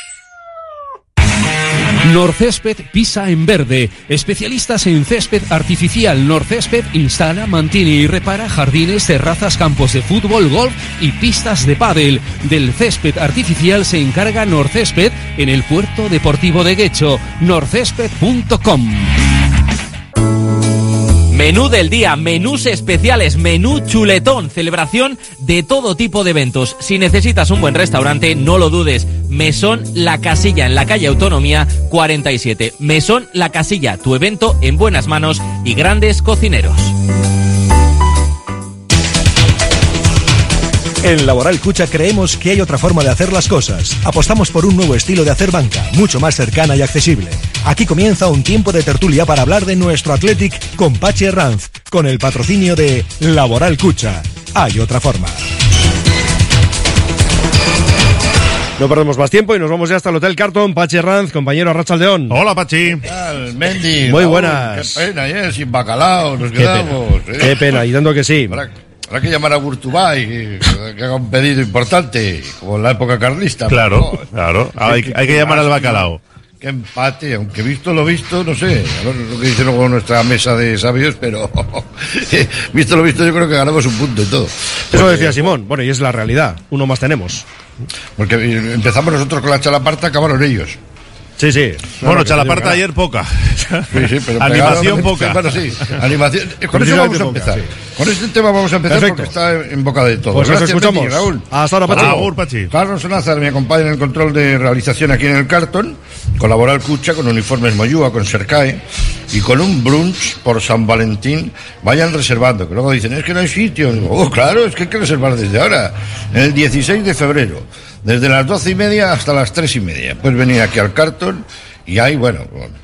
Norcésped pisa en verde. Especialistas en césped artificial. Norcésped instala, mantiene y repara jardines, terrazas, campos de fútbol, golf y pistas de pádel. Del césped artificial se encarga Norcésped en el Puerto Deportivo de Guecho. norcésped punto com. Menú del día, menús especiales, menú chuletón, celebración de todo tipo de eventos. Si necesitas un buen restaurante, no lo dudes. Mesón La Casilla, en la calle Autonomía cuarenta y siete. Mesón La Casilla, tu evento en buenas manos y grandes cocineros. En Laboral Cucha creemos que hay otra forma de hacer las cosas. Apostamos por un nuevo estilo de hacer banca, mucho más cercana y accesible. Aquí comienza un tiempo de tertulia para hablar de nuestro Athletic con Pachi Herranz, con el patrocinio de Laboral Cucha. Hay otra forma. No perdemos más tiempo y nos vamos ya hasta el Hotel Carton. Pachi Herranz, compañero Arratsaldeón. Hola, Pachi. ¿Qué tal, Mendy? Muy Raúl, buenas. Qué pena, ¿eh? Sin bacalao nos Qué quedamos. pena. ¿eh? Qué pena, y dando que sí. Habrá, habrá que llamar a Gurtubay, que, que haga un pedido importante, como en la época carlista. Claro, pero, claro. Hay, hay que llamar al bacalao. Qué empate, aunque visto lo visto, no sé, a ver lo que dice luego nuestra mesa de sabios, pero visto lo visto yo creo que ganamos un punto y todo. Eso Porque, decía Simón. Bueno, y es la realidad. Uno más tenemos. Porque empezamos nosotros con la chalaparta, acabaron ellos. Sí, sí. Bueno, chalaparta ayer poca. Sí, sí, pero Animación pegaron, poca. Bueno, sí, animación. Con eso vamos a empezar. Poca, sí. Con este tema vamos a empezar Perfecto. porque está en boca de todos. Pues nos Gracias, escuchamos. Mendy, Raúl. Hasta ahora, Pachi. Agur, Pachi. Carlos Sonázar me acompaña en el control de realización aquí en el Carton, con Laboral Cucha, con uniformes Moyúa, con Sercae y con un brunch por San Valentín. Vayan reservando, que luego dicen, es que no hay sitio. Digo, oh, claro, es que hay que reservar desde ahora. El dieciséis de febrero, desde las doce y media hasta las tres y media. Puedes venir aquí al Carton y hay, bueno,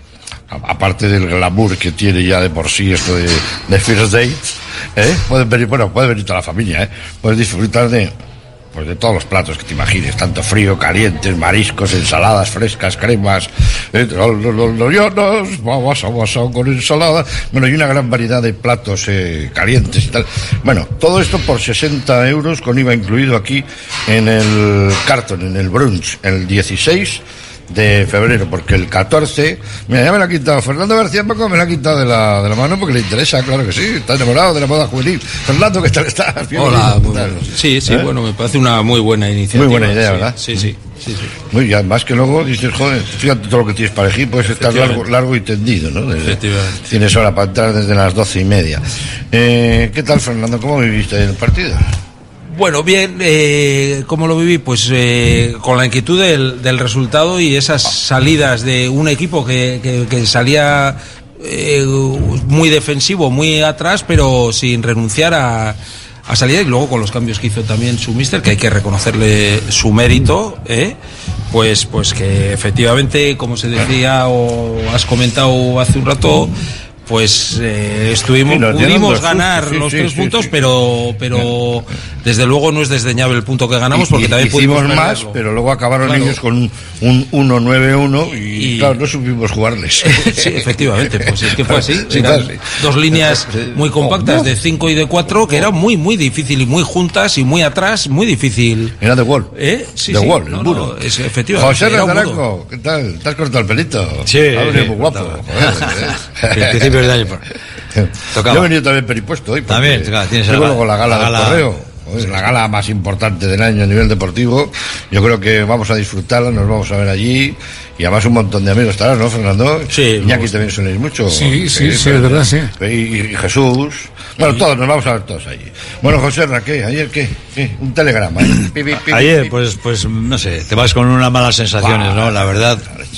aparte del glamour que tiene ya de por sí esto de, de First Dates, ¿eh? Puedes venir, bueno, puede venir toda la familia, ¿eh? Puedes disfrutar de, pues de todos los platos que te imagines, tanto frío, calientes, mariscos, ensaladas frescas, cremas, eh, los, los, los, los llanos, vamos a guasón con ensalada, bueno, y una gran variedad de platos eh, calientes y tal. Bueno, todo esto por sesenta euros con I V A incluido aquí en el Carton, en el brunch, el dieciséis de febrero, porque el catorce, mira, ya me la ha quitado Fernando García Paco, me la ha quitado de la, de la mano porque le interesa, claro que sí, está enamorado de la moda juvenil. Fernando, ¿qué tal estás? Hola, muy bueno. Sí, sí, ¿Eh? Bueno, me parece una muy buena iniciativa. Muy buena idea, sí, ¿verdad? Sí, sí, sí, sí. Muy bien, más que luego dices, joder, fíjate todo lo que tienes para elegir, puedes estar largo, largo y tendido, ¿no? Desde, tienes hora para entrar desde las doce y media. Eh, ¿Qué tal, Fernando? ¿Cómo viviste el partido? Bueno, bien, eh, ¿cómo lo viví? Pues eh, con la inquietud del, del resultado y esas salidas de un equipo que, que, que salía eh, muy defensivo, muy atrás, pero sin renunciar a, a salir. Y luego con los cambios que hizo también su míster, que hay que reconocerle su mérito, ¿eh? pues, pues que efectivamente, como se decía o has comentado hace un rato, pues eh, estuvimos, sí, pudimos ganar sí, los sí, tres sí, puntos, sí. pero pero desde luego no es desdeñable el punto que ganamos, porque y, también hicimos pudimos más, perderlo. Pero luego acabaron claro. ellos con un, un uno nueve uno y, y claro, no supimos jugarles. Sí, efectivamente, pues es que fue así. Sí, claro, sí. Dos líneas muy compactas de cinco y de cuatro que era muy muy difícil y muy juntas y muy atrás, muy difícil. Era de Wall. ¿Eh? Sí, de sí, Wall, no, el puro. No, es, efectivamente. José Razaranco, ¿qué tal? ¿Te has cortado el pelito? Sí. Muy guapo. El principio del año. Tocaba. Yo he venido también peripuesto hoy. También, tienes la, luego la gala, la gala del correo. Es la gala más importante del año a nivel deportivo. Yo creo que vamos a disfrutarla, nos vamos a ver allí. Y además un montón de amigos estarán, ¿no, Fernando? Sí. Y aquí también soléis mucho. Sí, sí, sí, sí, es verdad, sí. Y, y Jesús. Bueno, todos, nos vamos a ver todos allí. Bueno, José Raquel, ¿ayer qué? ¿Qué? Un telegrama. ¿eh? Pi, pi, pi, ayer, pues, pues, no sé, te vas con unas malas sensaciones, wow, ¿no? La verdad.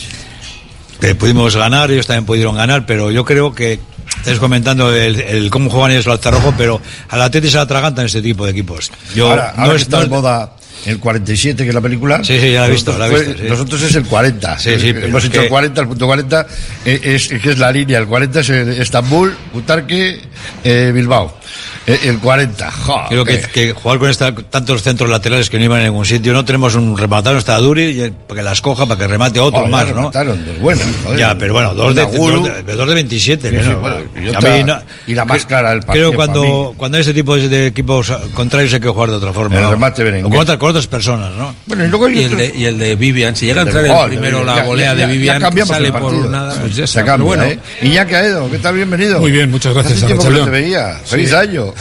Que pudimos ganar, ellos también pudieron ganar, pero yo creo que estás comentando el, el cómo juegan ellos el Altarrojo, pero al Atleti se la atragantan este tipo de equipos. Yo, ahora, no ahora es, está no en moda el cuarenta y siete, que es la película. Sí, sí, ya la he visto, la he visto. Sí. Nosotros es el cuarenta. Sí, sí, hemos hecho que... el cuarenta, el punto cuarenta, es, es, que es la línea. El cuarenta es Estambul, Butarque, eh, Bilbao. El cuarenta, joder. Creo que, que jugar con esta, tantos centros laterales que no iban a ningún sitio, no tenemos un rematador, está Duri, para que la escoja, para que remate otro joder, más, ¿no? Remataron dos buenas, joder. Ya, pero bueno, dos de, dos de, dos de veintisiete. Sí, sí, ¿no? Bueno, y, otra, a mí, no, y la más clara del partido. Creo cuando, cuando hay ese tipo de, de equipos contrarios hay que jugar de otra forma. El ¿no? remate berenguer. Con otra, con otras personas, ¿no? Bueno, y luego hay Y el, otro- de, y el de Vivian, si llega a El entrar del el gol, primero ya- la ya- volea ya- de ya Vivian, cambiamos sale el por partido. nada, pues ya Se está. cambia, Bueno, ¿eh? Iñaki Aedo, ¿qué tal? Bienvenido. Muy bien, muchas gracias, Hace tiempo que no te Arrachaldeón. veía. Feliz Sí. año.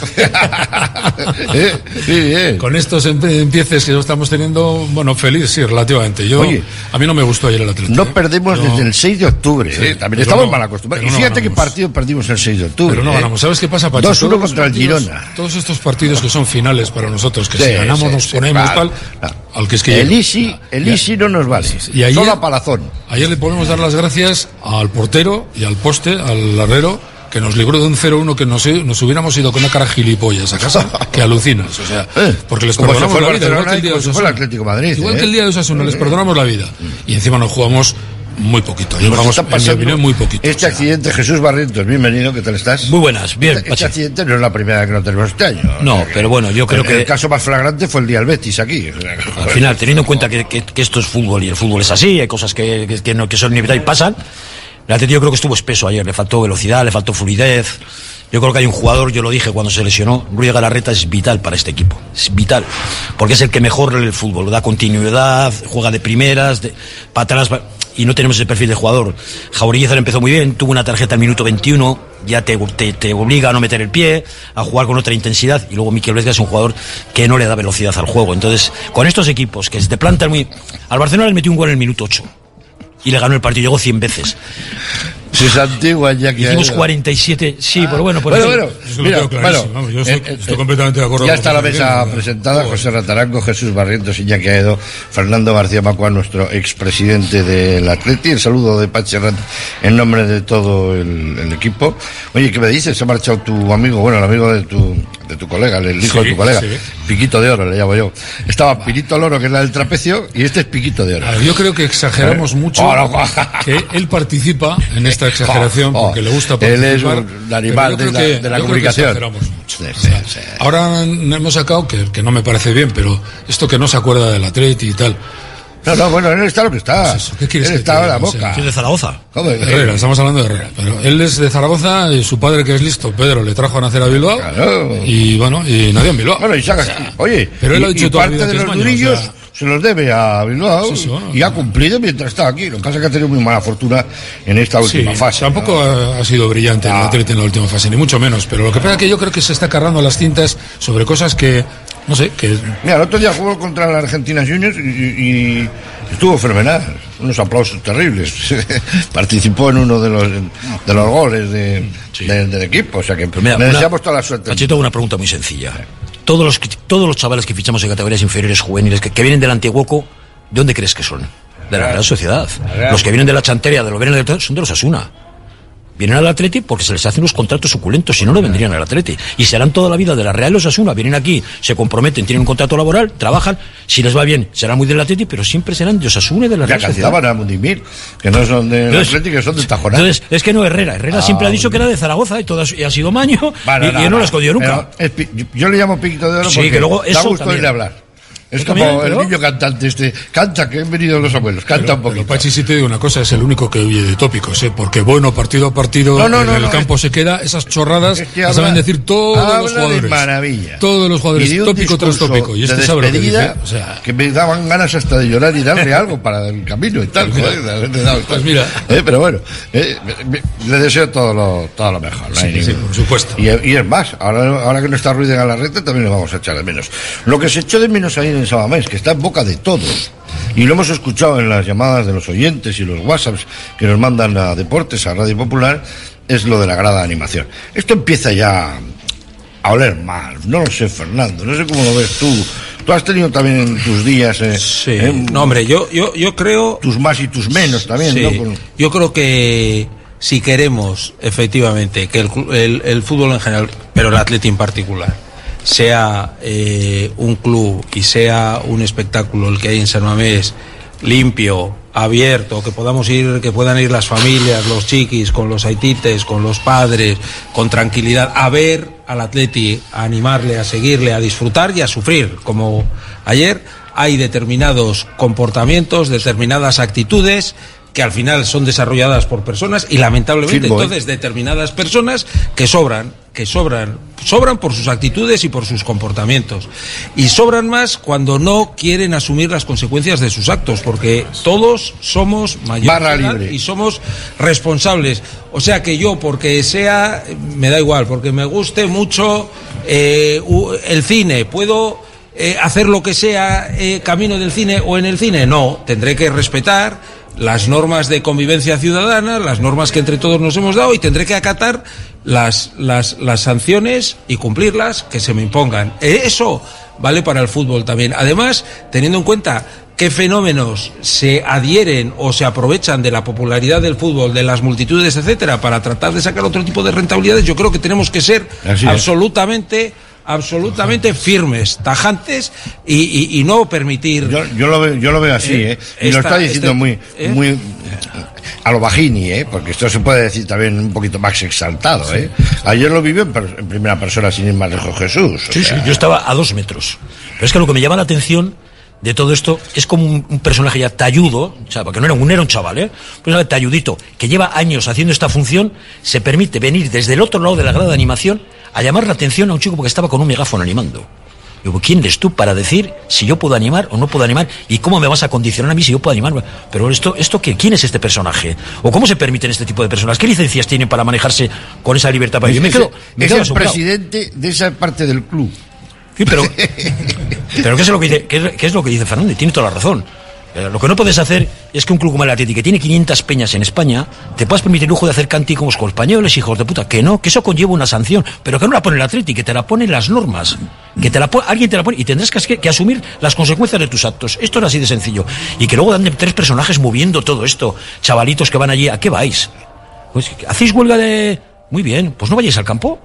Eh, sí, bien. Con estos empe- empieces que estamos teniendo, bueno, feliz, sí, relativamente. Yo, Oye, a mí no me gustó ayer el Atlético. No perdemos No. desde el seis de octubre. Sí, ¿eh? También pero estamos no- mal acostumbrados. Y pero no fíjate qué ganamos. partido perdimos el seis de octubre. Pero no ¿eh? ganamos. ¿Sabes qué pasa, Pachi? dos uno Todos los contra el partidos- Girona. Todos estos partidos que son finales para nosotros, que Sí, si ganamos sí, nos sí, ponemos claro. tal, al que es que El llega. Easy, el Ya. Easy no nos vale. Y ayer, Todo a palazón. ayer le podemos dar las gracias al portero y al poste, al herrero, que nos libró de un cero uno que nos, nos hubiéramos ido con una cara gilipollas a casa, que alucinas, o sea, porque les Como se perdonamos fue la el vida, igual Barcelona que el y día de como se fue el Osasuna. Atlético de Madrid, Igual ¿eh? que el día de Osasuna, les perdonamos la vida. Y encima nos jugamos muy poquito, Nos llevamos, está en mi pasando opinión, muy poquito. Este accidente, Jesús Barrientos, bienvenido, ¿qué tal estás? Muy buenas, bien, Este, Pachi. este accidente no es la primera vez que lo tenemos este año. No, O sea que- pero bueno, yo creo el, que- El caso más flagrante fue el día del Betis aquí. O sea, Al final, teniendo en cuenta que, que- que esto es fútbol y el fútbol es así, hay cosas que, que, que no, que son inevitables y pasan. El Atlético yo creo que estuvo espeso ayer, le faltó velocidad, le faltó fluidez. Yo creo que hay un jugador, yo lo dije cuando se lesionó, Rui Galarreta es vital para este equipo, es vital, porque es el que mejor el fútbol, da continuidad, juega de primeras, de, para atrás, pa- y no tenemos ese perfil de jugador. Jauregui le empezó muy bien, tuvo una tarjeta al minuto veintiuno, ya te, te, te obliga a no meter el pie, a jugar con otra intensidad, y luego Mikel Vesga es un jugador que no le da velocidad al juego. Entonces, con estos equipos que se te plantan muy... Al Barcelona le metió un gol en el minuto ocho, y le ganó el partido, llegó cien veces. Si es antigua ya que... Hicimos cuarenta y siete, sí, pero bueno, pues... Bueno, en bueno, fin. Eso lo mira, tengo clarísimo, bueno, vamos, yo estoy, eh, eh, estoy completamente de acuerdo Ya con está la lo que mesa está diciendo. presentada, José Rataranco, Jesús Barrientos, Iñaki Aedo, Fernando García Macua, nuestro expresidente del Atleti, el saludo de Pachi Herrán en nombre de todo el, el equipo. Oye, ¿qué me dices? Se ha marchado tu amigo, bueno, el amigo de tu, de tu colega, el hijo Sí, de tu colega, sí. Piquito de Oro le llamo yo. Estaba Pirito Loro, que es la del trapecio, y este es Piquito de Oro. A ver, yo creo que exageramos ¿Eh? mucho Oh, no. que él participa en esta exageración Oh, oh. porque le gusta Él es participar. un animal pero yo de creo la- que- de la yo creo que comunicación. exageramos mucho. O sea, ahora hemos sacado, que, que no me parece bien, pero esto que no se acuerda del Atleti y tal. No, no, bueno, él está lo que está. Pues eso, ¿qué quieres Él que está te a la diga? O sea, boca. ¿quién de Zaragoza? Joder, Herrera, estamos hablando de Herrera. Pero él es de Zaragoza y su padre, que es listo, Pedro, le trajo a nacer a Bilbao. Y bueno, y nació en Bilbao. Bueno, y saca, oye, pero él y, ha dicho y toda la parte vida de que es los maño, durillos o sea, se los debe a Bilbao Sí, sí, bueno, y ha cumplido mientras está aquí. Lo que pasa es que ha tenido muy mala fortuna en esta última sí, fase. Tampoco ha, ha sido brillante el Atleti en la última fase, ni mucho menos. Pero lo que pasa es que yo creo que se está cargando las tintas sobre cosas que, no sé, que... Mira, el otro día jugó contra la Argentina Juniors y, y- y estuvo fenomenal. Unos aplausos terribles. Participó en uno de los de los goles de, de- del equipo. O sea que Mira, le una- deseamos toda la suerte. Pachito, una pregunta muy sencilla. Todos los, que- todos los chavales que fichamos en categorías inferiores juveniles, que, que vienen del Antiguoco, ¿de dónde crees que son? De la Real Sociedad. Real. Los que vienen de la Chanteria, de los que vienen del son de los Asuna. Vienen al Atleti porque se les hacen unos contratos suculentos, si no, no vendrían al Atleti. Y serán toda la vida de la Real Osasuna. Vienen aquí, se comprometen, tienen un contrato laboral, trabajan. Si les va bien, serán muy del Atleti, pero siempre serán de Osasuna y de la Ya Real Sociedad. cantaban a Mundimir, que no son del Entonces- Atlético, que son del Tajonar. Entonces, es que no Herrera. Herrera Ah, siempre ha dicho muy que era de Zaragoza y, todo, ha- y ha sido maño Bueno, y, y él no lo ha escondido nunca. Pero es pi- yo, yo le llamo Piquito de Oro Sí, porque que luego da eso gusto también. oírle hablar. Es Yo como también, el pero- niño cantante este. Canta, que han venido los abuelos. Canta Pero, un poquito. pero Pachi, sí te digo una cosa, es el único que huye de tópicos, ¿eh? Porque bueno, partido a partido, No, no, en no, el no, campo se queda, esas chorradas Es que las habla- saben decir todos habla los de jugadores. maravilla. Todos los jugadores, Y de un tópico tras discurso tópico. Y de este sabe lo que dice. despedida, O sea, que me daban ganas hasta de llorar y darle algo para el camino y tal. Pues mira, joder, de haberle dado pues tal. mira. Eh, pero bueno, eh, me- me- le deseo todo lo, todo lo mejor. No hay Sí, sí, ningún- por supuesto. Y, y es más, ahora, ahora que no está Ruiz de Galarreta también le vamos a echar de menos. Lo que se echó de menos ahí en Sabamés, que está en boca de todos, y lo hemos escuchado en las llamadas de los oyentes y los WhatsApps que nos mandan a Deportes, a Radio Popular, es lo de la grada de animación. Esto empieza ya a oler mal. No lo sé, Fernando, no sé cómo lo ves tú. Tú has tenido también en tus días... Eh, Sí. eh, No, hombre, yo, yo, yo creo... tus más y tus menos también, Sí, ¿no? Con- yo creo que si queremos, efectivamente, que el, clu- el, el fútbol en general, pero el Atleti en particular, sea eh, un club y sea un espectáculo el que hay en San Mamés, limpio, abierto, que podamos ir, que puedan ir las familias, los chiquis, con los haitites, con los padres, con tranquilidad, a ver al Atleti, a animarle, a seguirle, a disfrutar y a sufrir, como ayer. Hay determinados comportamientos, determinadas actitudes que al final son desarrolladas por personas y lamentablemente Fútbol. entonces determinadas personas que sobran, que sobran, sobran por sus actitudes y por sus comportamientos. Y sobran más cuando no quieren asumir las consecuencias de sus actos, porque todos somos mayores de edad y somos responsables. O sea que yo, porque sea, me da igual, porque me guste mucho eh, el cine, puedo eh, hacer lo que sea eh, camino del cine o en el cine. No, tendré que respetar las normas de convivencia ciudadana, las normas que entre todos nos hemos dado, y tendré que acatar las, las, las sanciones y cumplirlas que se me impongan. Eso vale para el fútbol también. Además, teniendo en cuenta qué fenómenos se adhieren o se aprovechan de la popularidad del fútbol, de las multitudes, etcétera, para tratar de sacar otro tipo de rentabilidades, yo creo que tenemos que ser Así es. absolutamente... absolutamente firmes, tajantes y, y, y no permitir. Yo, yo lo veo, yo lo veo así, ¿eh? ¿eh? Y esta, lo está diciendo este, muy, ¿eh? muy a lo bajini, ¿eh? Porque esto se puede decir también un poquito más exaltado, ¿eh? Sí. Ayer lo vivió en, per, en primera persona, sin ir más lejos, Jesús. Sí, sea... sí, yo estaba a dos metros. Pero es que lo que me llama la atención de todo esto es como un, un personaje ya talludo, o sea, porque no era un, era un chaval, ¿eh? Un personaje talludito, que lleva años haciendo esta función, se permite venir desde el otro lado de la grada de animación a llamar la atención a un chico porque estaba con un megáfono animando. Digo, ¿quién eres tú para decir si yo puedo animar o no puedo animar? ¿Y cómo me vas a condicionar a mí si yo puedo animar? Pero esto, esto ¿qué? ¿Quién es este personaje? ¿O cómo se permiten este tipo de personas? ¿Qué licencias tienen para manejarse con esa libertad? Para es, yo me quedo, me es quedo el asombrado. Presidente de esa parte del club. Sí, pero, pero ¿qué es lo que dice, qué es, qué es lo que dice Fernández? Tiene toda la razón. Eh, lo que no puedes hacer es que un club como el Atleti, que tiene quinientas peñas en España, te puedas permitir el lujo de hacer cánticos con españoles, hijos de puta. Que no, que eso conlleva una sanción, pero que no la pone el Atleti, que te la ponen las normas, que te la pone, alguien te la pone y tendrás que, que asumir las consecuencias de tus actos. Esto es así de sencillo. Y que luego dan tres personajes moviendo todo esto, chavalitos que van allí, ¿a qué vais? Pues, ¿hacéis huelga de...? Muy bien, pues no vayáis al campo.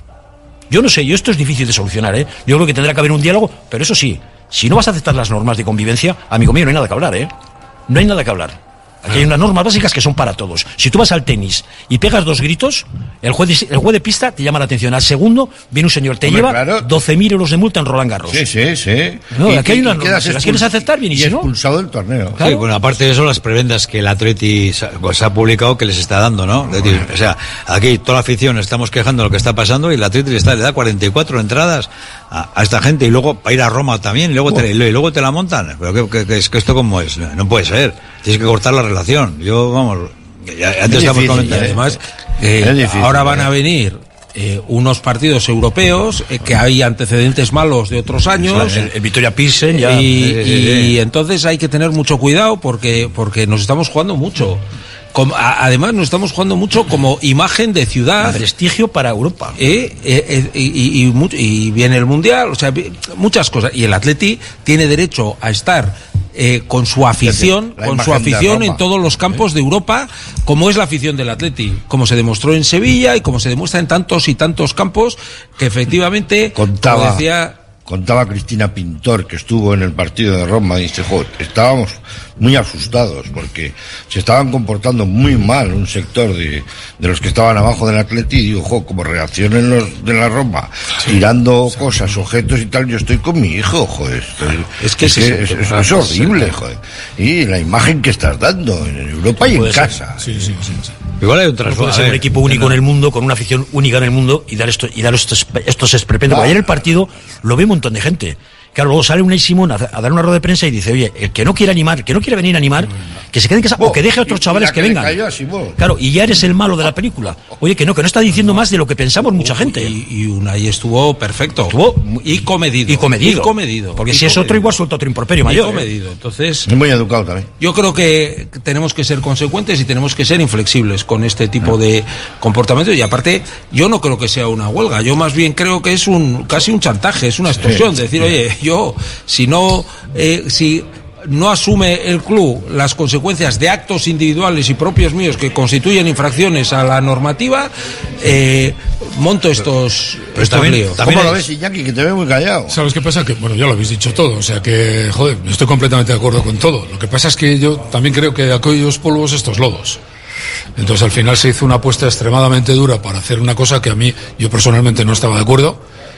Yo no sé, yo esto es difícil de solucionar, ¿eh? Yo creo que tendrá que haber un diálogo, pero eso sí, si no vas a aceptar las normas de convivencia, amigo mío, no hay nada que hablar, ¿eh? No hay nada que hablar. Aquí hay unas normas básicas que son para todos. Si tú vas al tenis y pegas dos gritos, el juez de, el juez de pista te llama la atención. Al segundo, viene un señor, te Hombre, lleva claro. doce mil euros de multa en Roland Garros. Sí, sí, sí. No, y, aquí hay y, unas y normas. Si las quieres aceptar, bien, y, y si no... expulsado del torneo. Claro. Sí, bueno, aparte de eso, las prebendas que el Atleti pues, ha publicado que les está dando, ¿no? Es decir, o sea, aquí toda la afición estamos quejando de lo que está pasando y el Atleti le, está, le da cuarenta y cuatro entradas a, a esta gente y luego para ir a Roma también y luego, te, y luego te la montan. Pero ¿qué, qué, qué es que esto cómo es? No puede ser. Tienes que cortar la relación. Yo, vamos, ya, ya te estamos comentando. Además, eh, difícil, ahora van a venir eh, unos partidos europeos eh, que hay antecedentes malos de otros años. El, el Victoria Pilsen ya. Y, Eh, y eh. entonces hay que tener mucho cuidado porque, porque nos estamos jugando mucho. Como, a, además nos estamos jugando mucho como imagen de ciudad, prestigio para Europa, eh, eh, eh, y, y, y, y viene el Mundial, o sea, muchas cosas, y el Atleti tiene derecho a estar eh, con su afición, la con su imagen de afición Roma. en todos los campos de Europa, como es la afición del Atleti, como se demostró en Sevilla y como se demuestra en tantos y tantos campos que efectivamente, Contaba. como decía, Contaba Cristina Pintor, que estuvo en el partido de Roma, y dice, jo, estábamos muy asustados porque se estaban comportando muy mal un sector de, de los que estaban abajo del Atleti, y digo, jo, como reaccionen los de la Roma, sí, tirando sí, cosas, objetos y tal, yo estoy con mi hijo, joder. Estoy, es que, es, sí, que sí, es, es, es horrible, joder. Y la imagen que estás dando en Europa y en casa. Sí, sí, sí, sí. Igual hay un trasfondo. No puede ser un equipo único en el mundo, con una afición única en el mundo y dar esto, y dar estos, estos esperpentos. Ah. Ayer el partido lo ve un montón de gente. Claro, luego sale Unai Simón a, a dar una rueda de prensa y dice, oye, el que no quiera animar, que no quiera venir a animar, que se quede en casa, oh, o que deje a otros chavales que, que vengan. Claro, y ya eres el malo de la película. Oye, que no, que no está diciendo más de lo que pensamos mucha gente. Y, y Unai estuvo perfecto. Estuvo y comedido. Y comedido. Y comedido. Porque y si comedido. es otro, igual suelta otro improperio mayor. Y comedido. Entonces. Es muy educado también. Yo creo que tenemos que ser consecuentes y tenemos que ser inflexibles con este tipo ah. de comportamiento. Y aparte, yo no creo que sea una huelga. Yo más bien creo que es un casi un chantaje, es una extorsión. Sí, decir, sí. oye, yo, si no, eh, si no asume el club las consecuencias de actos individuales y propios míos que constituyen infracciones a la normativa, eh, monto estos, pero estos también, líos. ¿Cómo lo ves, Iñaki? Que te veo muy callado. ¿Sabes qué pasa? Que, bueno, ya lo habéis dicho todo, o sea que, joder, estoy completamente de acuerdo con todo. Lo que pasa es que yo también creo que de aquellos polvos estos lodos. Entonces al final se hizo una apuesta extremadamente dura para hacer una cosa que a mí, yo personalmente no estaba de acuerdo.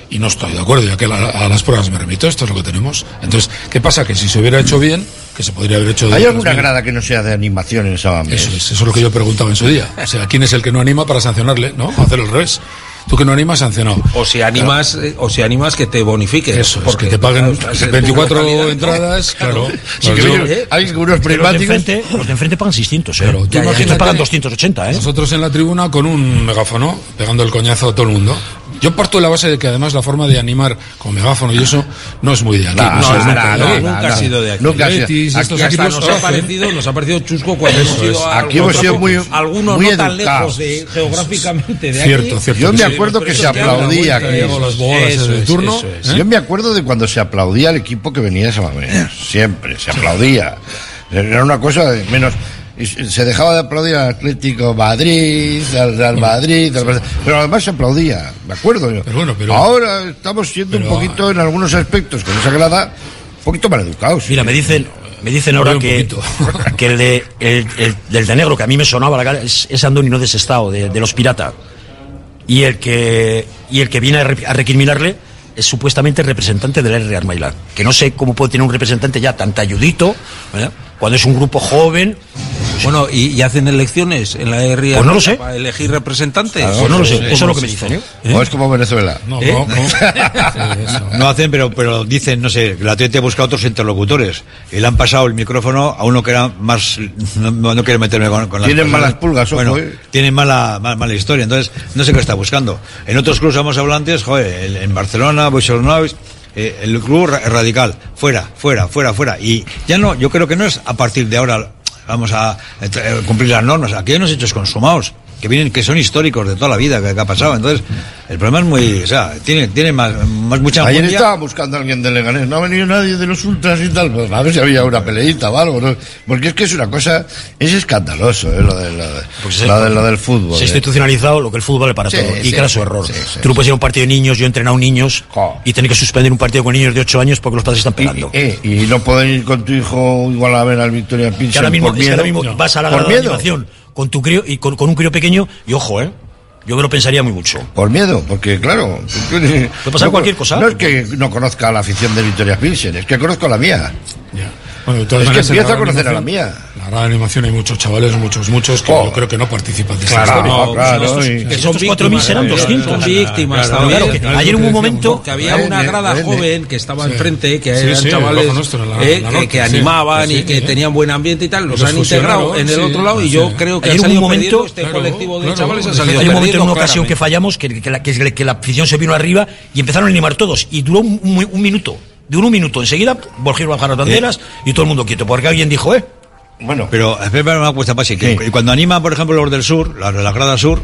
y no estoy de acuerdo, ya que a, a las pruebas me remito, esto es lo que tenemos. Entonces, ¿qué pasa? Que si se hubiera hecho bien, que se podría haber hecho de ¿Hay otras alguna bien. grada que no sea de animación en esa banda? Eso es, eso es lo que yo preguntaba en su día. O sea, ¿quién es el que no anima para sancionarle? ¿No? Hacer al revés. Tú que no animas, sancionado. O si animas, claro. eh, o si animas que te bonifiques. Eso, porque te paguen veinticuatro entradas, claro. Sí, que yo, ¿eh? Hay algunos prismáticos. Los de enfrente, los de enfrente pagan seiscientos, ¿eh? Claro, Ya, ya, estos pagan doscientos ochenta, ¿eh? Nosotros en la tribuna con un megáfono, pegando el coñazo a todo el mundo. Yo parto de la base de que además la forma de animar con megáfono y eso no es muy de aquí. No, no, no, nunca, no, no, nunca ha sido de aquí. Nunca ha sido. Betis, Aquí estos hasta equipos, nos ha parecido, nos ha parecido chusco cuando hemos ido a aquí hemos sido muy, algunos muy no tan educados. lejos de, geográficamente de cierto, aquí. cierto. Yo me sí, acuerdo que se aplaudía. Que las bolas del turno. Eso es. ¿eh? Yo me acuerdo de cuando se aplaudía al equipo que venía de esa manera. Siempre se aplaudía. Era una cosa de menos. Y se dejaba de aplaudir al Atlético Madrid, al Real Madrid, al... pero además se aplaudía, me acuerdo yo. Pero bueno, pero... Ahora estamos siendo pero... un poquito en algunos aspectos con esa grada, un poquito mal educados. Mira, me dicen, me dicen ahora que, que el de el, el, el de negro, que a mí me sonaba la cara, es, es Andoni no desestado, de, de los Pirata. Y el que y el que viene a, re, a recriminarle es supuestamente el representante del Real Madrid, que no sé cómo puede tener un representante ya tan talludito, ¿verdad? Cuando es un grupo joven. Bueno, ¿y, y hacen elecciones en la R I A? Pues no lo sé. ¿Para elegir representantes? Claro, pues no lo sé, eso es lo que me dicen. ¿eh? No es como Venezuela. No, ¿Eh? no, no. No hacen, pero, pero dicen, no sé, que la T T busca otros interlocutores. Y le han pasado el micrófono a uno que era más... No, no quiero meterme con, con las Tienen personas. malas pulgas, ojo, Bueno, eh. tienen mala, mala, mala historia. Entonces, no sé qué está buscando. En otros clubes hemos hablado antes, joder, en Barcelona, Boixornois, eh, el club radical, fuera, fuera, fuera, fuera. Y ya no, yo creo que no es a partir de ahora... Vamos a eh, cumplir las normas. Aquí hay unos hechos consumados que vienen, que son históricos de toda la vida que, que ha pasado. Entonces, el problema es muy, o sea, tiene, tiene más, más mucha Ayer enjundia. estaba buscando a alguien de Leganés, no ha venido nadie de los ultras y tal, pues a ver si había una peleita o algo, ¿no? Porque es que es una cosa, es escandaloso, ¿eh? lo, de, lo, de, pues lo, de, lo del fútbol. Se ha ¿eh? institucionalizado lo que el fútbol vale para Sí, todo. Y sí, que era su error. sí, sí, Tú no puedes sí. ir a un partido de niños, yo he entrenado niños, Jo. y tener que suspender un partido con niños de ocho años porque los padres están pegando. Y, eh, y no pueden ir con tu hijo igual a ver al Victoria Pilsen Que ahora mismo, por es que miedo. ahora mismo No. vas a la ¿Por grada de miedo? animación con tu crío y con, con un crío pequeño y ojo, eh. Yo me lo pensaría muy mucho. Por miedo, porque claro, puede pasar no, cualquier cosa. No es que no conozca la afición de Victoria Pilsen, es que conozco la mía. Ya. Bueno, de todas Es que maneras, en empiezo la a conocer a la animación- mía. La grada de animación hay muchos chavales, muchos, muchos, que Oh. yo creo que no participan de esta Claro, historia. no, claro, estos- y- Que Estos son cuatro mil víctimas, serán eh, doscientos. son víctimas Claro, también. claro, que claro, ayer lo hubo un que momento Que había Ven, una ven, grada ven, joven que estaba Sí. enfrente, que Sí, eran sí, el chavales Rojo Nuestro, en la- eh, en la que, norte, que sí. animaban Sí, y que sí. tenían buen ambiente y tal, los, Los han integrado fusionaron, en el sí, otro lado y sí. yo creo que Hay ha un salido momento- perdiendo este claro, colectivo de claro, chavales, ha hay salido Hay un momento en perdiendo una ocasión que claramente. fallamos que, que, la, que, que la afición se vino arriba y empezaron a animar todos y duró un, un, un minuto. Duró un minuto. Enseguida volvieron a bajar las banderas y todo el mundo quieto porque alguien dijo, eh. Bueno, Pero espera una cuesta para sí, que Sí. cuando anima, por ejemplo, los del sur, la, la grada sur,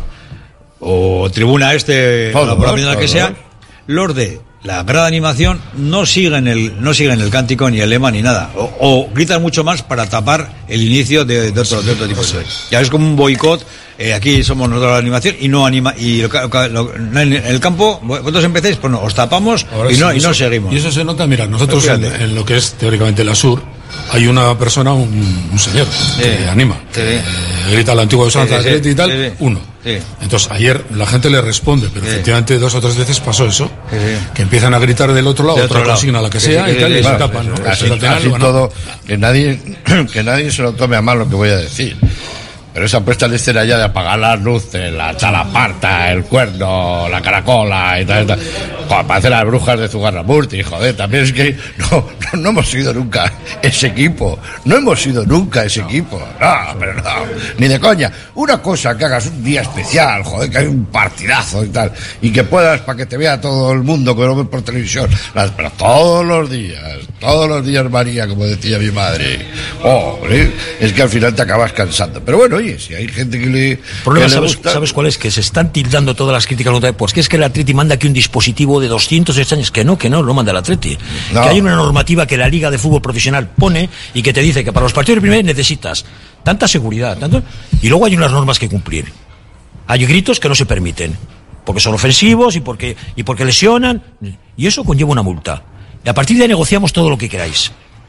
o tribuna este, Todos, o la primera que todos. sea, los de la grada de animación no siguen el, no siguen el cántico ni el lema ni nada, o, o gritan mucho más para tapar el inicio de, de otro, de otro tipo de. Ya es como un boicot. Eh, aquí somos nosotros la animación y no anima y lo, lo- lo- en el campo vosotros empecéis, pues no, os tapamos Ahora y sí, no y eso- no seguimos. Y eso se nota, mira, nosotros en, Fíjate. en lo que es teóricamente la sur, hay una persona, un, un señor, que Sí. anima, Sí. que, eh, grita la antigua usanza Sí, sí, Atleti y tal, sí, sí. uno. Sí. Entonces ayer la gente le responde, pero Sí. efectivamente dos o tres veces pasó eso, Sí, sí. que empiezan a gritar del otro lado, Del otra otro lado. consigna, la que Sí, sea, sí, y sí, tal, sí, y sí, se sí, tapan, sí, ¿no? sí. así, Pero al final, así bueno, todo, que nadie, que nadie se lo tome a mal lo que voy a decir. Pero esa puesta de escena ya de apagar las luces, la chalaparta, el cuerno, la caracola y tal, y tal. Joder, parece las brujas de Zugarramurti, joder, también es que no, no, no hemos sido nunca ese equipo. No hemos sido nunca ese equipo. No, pero no, ni de coña. Una cosa, que hagas un día especial, joder, que hay un partidazo y tal, y que puedas, para que te vea todo el mundo, que lo ve por televisión, las- pero todos los días, todos los días María, como decía mi madre. Oh, ¿eh? Es que al final te acabas cansando. Pero bueno, oye, si hay gente que le, El problema, que le ¿sabes, gusta... ¿sabes cuál es? Que se están tildando todas las críticas contra pues que es que el Atleti manda aquí un dispositivo de doscientos años. Que no, que no, no manda el Atleti. No. Que hay una normativa que la Liga de Fútbol Profesional pone y que te dice que para los partidos de primera necesitas tanta seguridad, tanto, y luego hay unas normas que cumplir. Hay gritos que no se permiten, porque son ofensivos y porque, y porque lesionan, y eso conlleva una multa. Y a partir de ahí negociamos todo lo que queráis.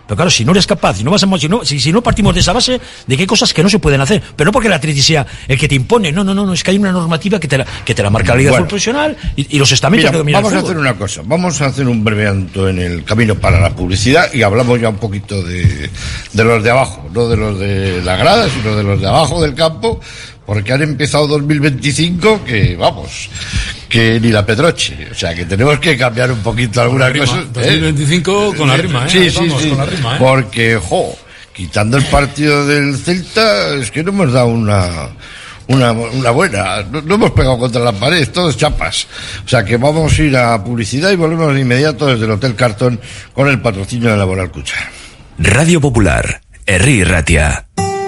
Pero claro, si no eres capaz, si no, vas a, si, no, si, si no partimos de esa base, de que hay cosas que no se pueden hacer, pero no porque el Atleti sea el que te impone, no, no, no, no, es que hay una normativa que te la, que te la marca la Liga bueno, Profesional y, y los estamentos mira, que dominan vamos el a hacer una cosa, vamos a hacer un breve alto en el camino para la publicidad y hablamos ya un poquito de, de los de abajo, no de los de la grada, sino de los de abajo del campo, porque han empezado dos mil veinticinco que, vamos, que ni la Pedroche, o sea, que tenemos que cambiar un poquito alguna cosa. dos mil veinticinco ¿eh? Con la rima, ¿eh? Sí, sí, vamos, sí, con la rima, ¿eh? Porque, jo, quitando el partido del Celta, es que no hemos dado una... Una, una buena, no, no hemos pegado contra la pared, todos chapas. O sea que vamos a ir a publicidad y volvemos de inmediato desde el Hotel Carton con el patrocinio de Laboral Cucha. Radio Popular, Herri Ratia.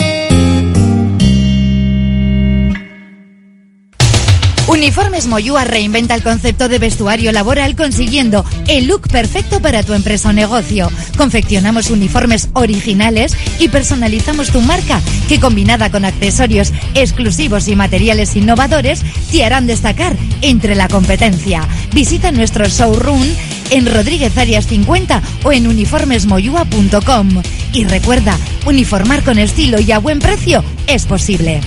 Uniformes Moyúa reinventa el concepto de vestuario laboral consiguiendo el look perfecto para tu empresa o negocio. Confeccionamos uniformes originales y personalizamos tu marca, que combinada con accesorios exclusivos y materiales innovadores te harán destacar entre la competencia. Visita nuestro showroom en Rodríguez Arias cincuenta o en uniformes moyúa punto com. Y recuerda, uniformar con estilo y a buen precio es posible.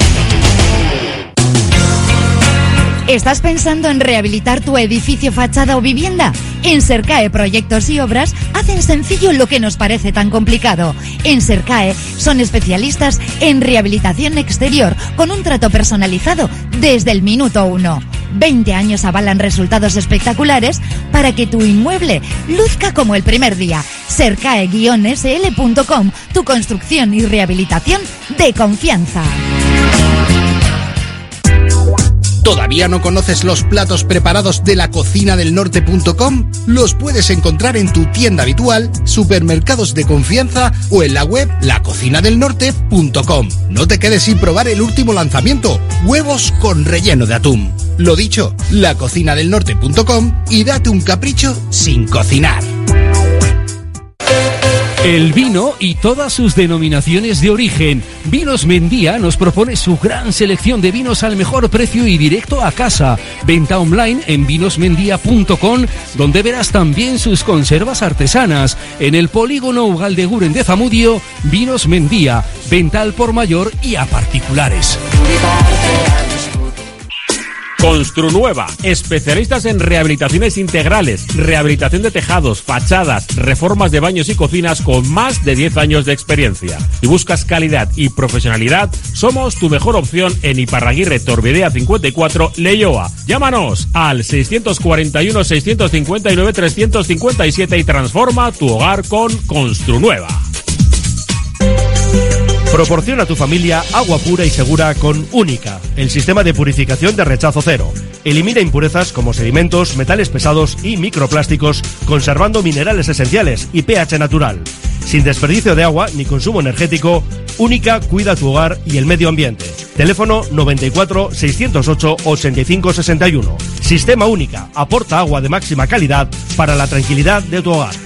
¿Estás pensando en rehabilitar tu edificio, fachada o vivienda? En Sercae Proyectos y Obras hacen sencillo lo que nos parece tan complicado. En Sercae son especialistas en rehabilitación exterior con un trato personalizado desde el minuto uno. veinte años avalan resultados espectaculares para que tu inmueble luzca como el primer día. Sercae guion ese ele punto com, tu construcción y rehabilitación de confianza. ¿Todavía no conoces los platos preparados de la cocina del norte punto com? Los puedes encontrar en tu tienda habitual, supermercados de confianza o en la web la cocina del norte punto com. No te quedes sin probar el último lanzamiento, huevos con relleno de atún. Lo dicho, la cocina del norte punto com y date un capricho sin cocinar. El vino y todas sus denominaciones de origen. Vinos Mendía nos propone su gran selección de vinos al mejor precio y directo a casa. Venta online en vinos mendía punto com, donde verás también sus conservas artesanas. En el polígono Ugaldeguren de Zamudio, Vinos Mendía. Venta al por mayor y a particulares. Construnueva, especialistas en rehabilitaciones integrales, rehabilitación de tejados, fachadas, reformas de baños y cocinas con más de diez años de experiencia. Si buscas calidad y profesionalidad, somos tu mejor opción en Iparraguirre Torbidea cincuenta y cuatro, Leioa. Llámanos al seiscientos cuarenta y uno, seiscientos cincuenta y nueve, trescientos cincuenta y siete y transforma tu hogar con Construnueva. Proporciona a tu familia agua pura y segura con Única, el sistema de purificación de rechazo cero. Elimina impurezas como sedimentos, metales pesados y microplásticos, conservando minerales esenciales y pH natural. Sin desperdicio de agua ni consumo energético, Única cuida tu hogar y el medio ambiente. Teléfono noventa y cuatro, seiscientos ocho, ochenta y cinco sesenta y uno. Sistema Única aporta agua de máxima calidad para la tranquilidad de tu hogar.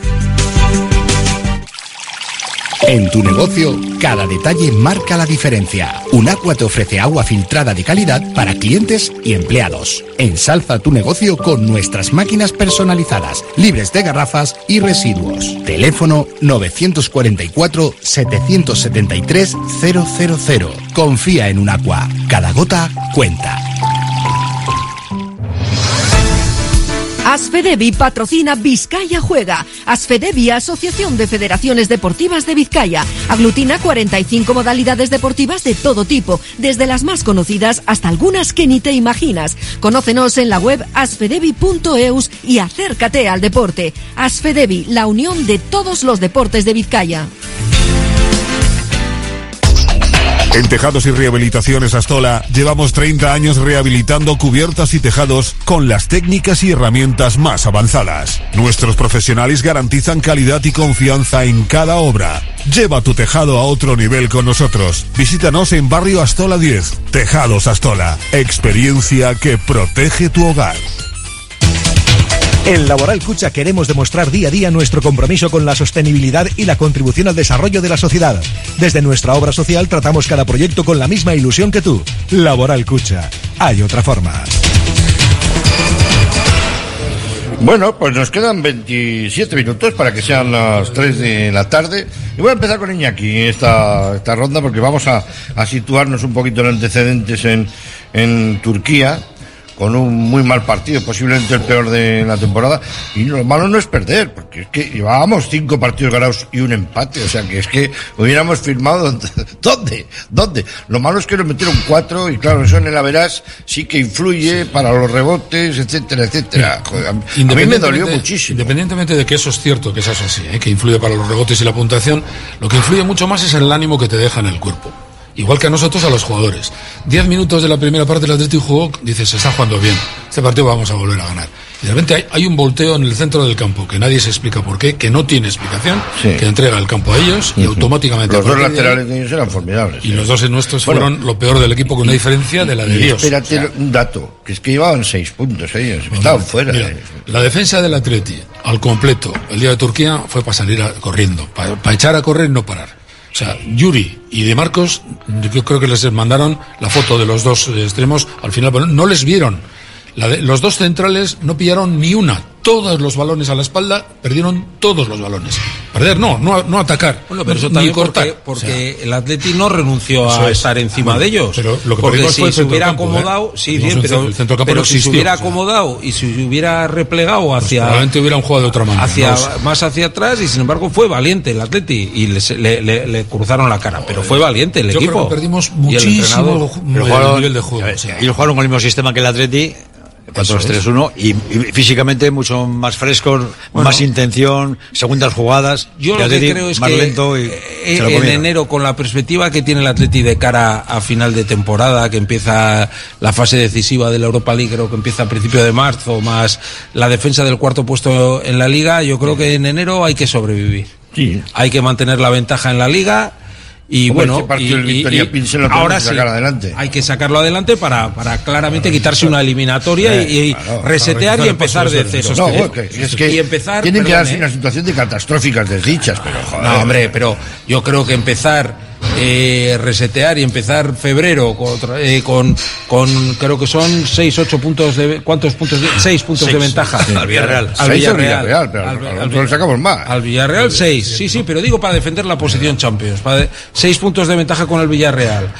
En tu negocio, cada detalle marca la diferencia. Unaqua te ofrece agua filtrada de calidad para clientes y empleados. Ensalza tu negocio con nuestras máquinas personalizadas, libres de garrafas y residuos. Teléfono novecientos cuarenta y cuatro, setecientos setenta y tres, cero cero cero. Confía en Unaqua. Cada gota cuenta. Asfedevi patrocina Vizcaya Juega. Asfedevi, Asociación de Federaciones Deportivas de Vizcaya. Aglutina cuarenta y cinco modalidades deportivas de todo tipo, desde las más conocidas hasta algunas que ni te imaginas. Conócenos en la web asfedevi punto eus y acércate al deporte. Asfedevi, la unión de todos los deportes de Vizcaya. En Tejados y Rehabilitaciones Astola llevamos treinta años rehabilitando cubiertas y tejados con las técnicas y herramientas más avanzadas. Nuestros profesionales garantizan calidad y confianza en cada obra. Lleva tu tejado a otro nivel con nosotros. Visítanos en Barrio Astola diez. Tejados Astola. Experiencia que protege tu hogar. En Laboral Cucha queremos demostrar día a día nuestro compromiso con la sostenibilidad y la contribución al desarrollo de la sociedad. Desde nuestra obra social tratamos cada proyecto con la misma ilusión que tú. Laboral Cucha. Hay otra forma. Bueno, pues nos quedan veintisiete minutos para que sean las tres de la tarde. Y voy a empezar con Iñaki esta, esta ronda porque vamos a, a situarnos un poquito en antecedentes en, en Turquía, con un muy mal partido, posiblemente el peor de la temporada. Y lo malo no es perder, porque es que llevábamos cinco partidos ganados y un empate. O sea, que es que hubiéramos firmado... ¿Dónde? ¿Dónde? Lo malo es que nos metieron cuatro y claro, eso en el average sí que influye para los rebotes, etcétera, etcétera. Joder, a, a mí me dolió muchísimo. Independientemente de que eso es cierto, que eso es así, ¿eh? que influye para los rebotes y la puntuación, lo que influye mucho más es el ánimo que te deja en el cuerpo. Igual que a nosotros, a los jugadores. Diez minutos de la primera parte del Atlético jugó, dice, se está jugando bien. Este partido vamos a volver a ganar. Y de repente hay, hay un volteo en el centro del campo, que nadie se explica por qué, que no tiene explicación, sí. que entrega el campo a ellos y uh-huh. automáticamente... Los dos laterales de ellos eran formidables. Y sí. los dos nuestros bueno, fueron lo peor del equipo, con una diferencia de la de y Dios. Espérate o sea, un dato, que es que llevaban seis puntos ellos, bueno, estaban fuera. Mira, eh. La defensa del Atleti, al completo, el día de Turquía, fue para salir a, corriendo, para, para echar a correr y no parar. O sea, Yuri y De Marcos, yo creo que les mandaron la foto de los dos extremos al final, pero no les vieron. La de, los dos centrales no pillaron ni una. Todos los balones a la espalda, perdieron todos los balones. Perder no, no, no atacar. Bueno, pero eso también porque, porque o sea, el Atleti no renunció a es. estar encima bueno, de ellos. Pero lo que porque si fue se hubiera campo, acomodado, ¿eh? sí, bien, pero, pero si se hubiera acomodado y si se hubiera replegado hacia... Pues probablemente hubieran jugado de otra manera. Hacia, no más hacia atrás y sin embargo fue valiente el Atleti y les, le, le, le cruzaron la cara. Pero fue valiente el Yo equipo. Creo que perdimos muchísimo el jugaron, nivel de juego. O sea, ellos jugaron con el mismo sistema que el Atleti. cuatro dos tres uno y, y físicamente mucho más frescos, bueno, más intención, segundas jugadas. Yo lo que Atleti, creo es más que lento y eh, en enero, con la perspectiva que tiene el Atleti de cara a final de temporada, que empieza la fase decisiva de la Europa League, creo que empieza a principio de marzo, más la defensa del cuarto puesto en la Liga, yo creo que en enero hay que sobrevivir. Sí. Hay que mantener la ventaja en la Liga. Y Como bueno, este y, y, y ahora sí, adelante. hay que sacarlo adelante para, para claramente quitarse una eliminatoria eh, y, y claro, resetear claro, y empezar de cero. No, es que, es que y empezar, tienen que perdón, darse eh. una situación de catastróficas desdichas, pero joder. No, hombre, pero yo creo que empezar eh, resetear y empezar febrero con, eh, con, con creo que son seis, ocho puntos de ¿cuántos puntos? De, seis puntos seis, de ventaja sí, al Villarreal. Al Villarreal, Villarreal pero al, al, al, al, le sacamos más. Al Villarreal seis, sí, sí, pero digo para defender la posición Champions, para de, seis puntos de ventaja con el Villarreal.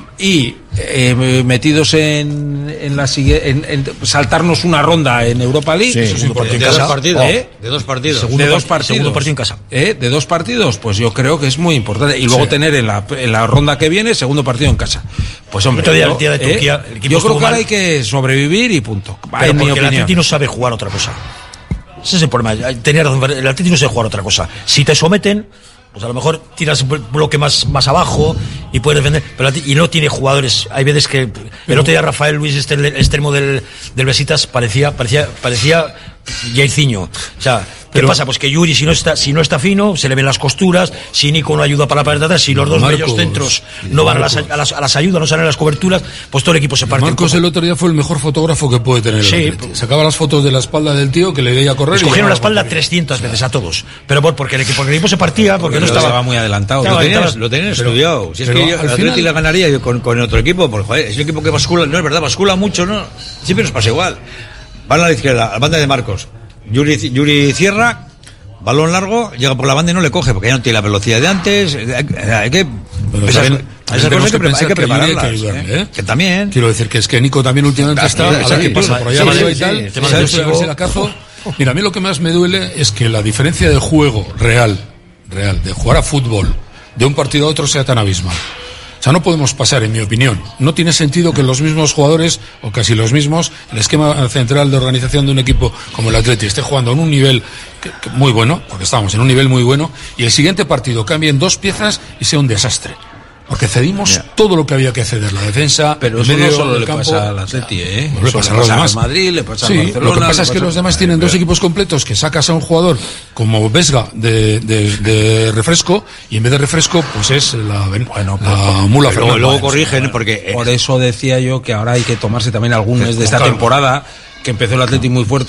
Y eh, metidos en, en la en, en saltarnos una ronda en Europa League, sí, eso es importante. De dos partidos, ¿eh? de dos partidos, segundo de dos partidos, segundo partido en casa, ¿eh? de dos partidos, pues yo creo que es muy importante y luego sí. tener en la, en la ronda que viene segundo partido en casa. Pues hombre, yo, el día de Turquía, ¿eh? yo creo que ahora hay que sobrevivir y punto. Pero en mi opinión, el Atleti no sabe jugar otra cosa. Ese es el problema. Tenía razón, el Atleti no sabe jugar otra cosa. Si te someten, pues a lo mejor tiras un bloque más, más abajo y puedes defender, pero y no tiene jugadores. Hay veces que el otro día Rafael Luis, este el extremo del, del Besitas, parecía, parecía, parecía Jairzinho. O sea, ¿qué pero, pasa? Pues que Yuri, si no está, si no está fino, se le ven las costuras, si Nico no ayuda para la pared de atrás, si los dos medios centros no van a las, a, las, a las ayudas, no salen a las coberturas, pues todo el equipo se parte. Marcos el otro día fue el mejor fotógrafo que puede tener el sí, Atleti. Sacaba las fotos de la espalda del tío que le veía correr. Escogieron la espalda trescientas veces a todos. Pero por, porque, el equipo, porque el equipo se partía, porque, porque no estaba, estaba muy adelantado. Lo tenían, lo tenían estudiado. Si es que yo, el Atleti la ganaría yo con, con otro equipo, porque joder, es un equipo que bascula, no es verdad, bascula mucho, ¿no? Siempre nos pasa igual. Van a la izquierda, a la banda de Marcos. Yuri, Yuri cierra, balón largo, llega por la banda y no le coge, porque ya no tiene la velocidad de antes. Hay, hay que... Esas, también, esas cosas hay que, hay que prepararlas. Que ayudarle, ¿eh? ¿eh? Que también. Quiero decir que es que Nico también últimamente está... A ver qué pasa por allá sí, sí, y tal. Sí, sí, sí, sí, la cazo. Mira, a mí lo que más me duele es que la diferencia de juego real, real, de jugar a fútbol, de un partido a otro sea tan abismal. O sea, no podemos pasar, en mi opinión. No tiene sentido que los mismos jugadores, o casi los mismos, el esquema central de organización de un equipo como el Atleti esté jugando en un nivel que, que muy bueno, porque estamos en un nivel muy bueno, y el siguiente partido cambien dos piezas y sea un desastre. Porque cedimos yeah. todo lo que había que ceder, la defensa, pero eso no solo le campo, pasa al Atleti, ¿eh? No le pasa a los demás. Al Madrid, le pasa sí, a Barcelona. Lo que pasa es que los demás eh, tienen eh, dos equipos completos, que sacas a un jugador como Vesga de, de, de refresco, y en vez de refresco, pues es la, bueno, la pues, mula pero luego, luego corrigen, porque... Por eso decía yo que ahora hay que tomarse también algún mes de esta calma. temporada, que empezó el Atleti muy fuerte... Sí.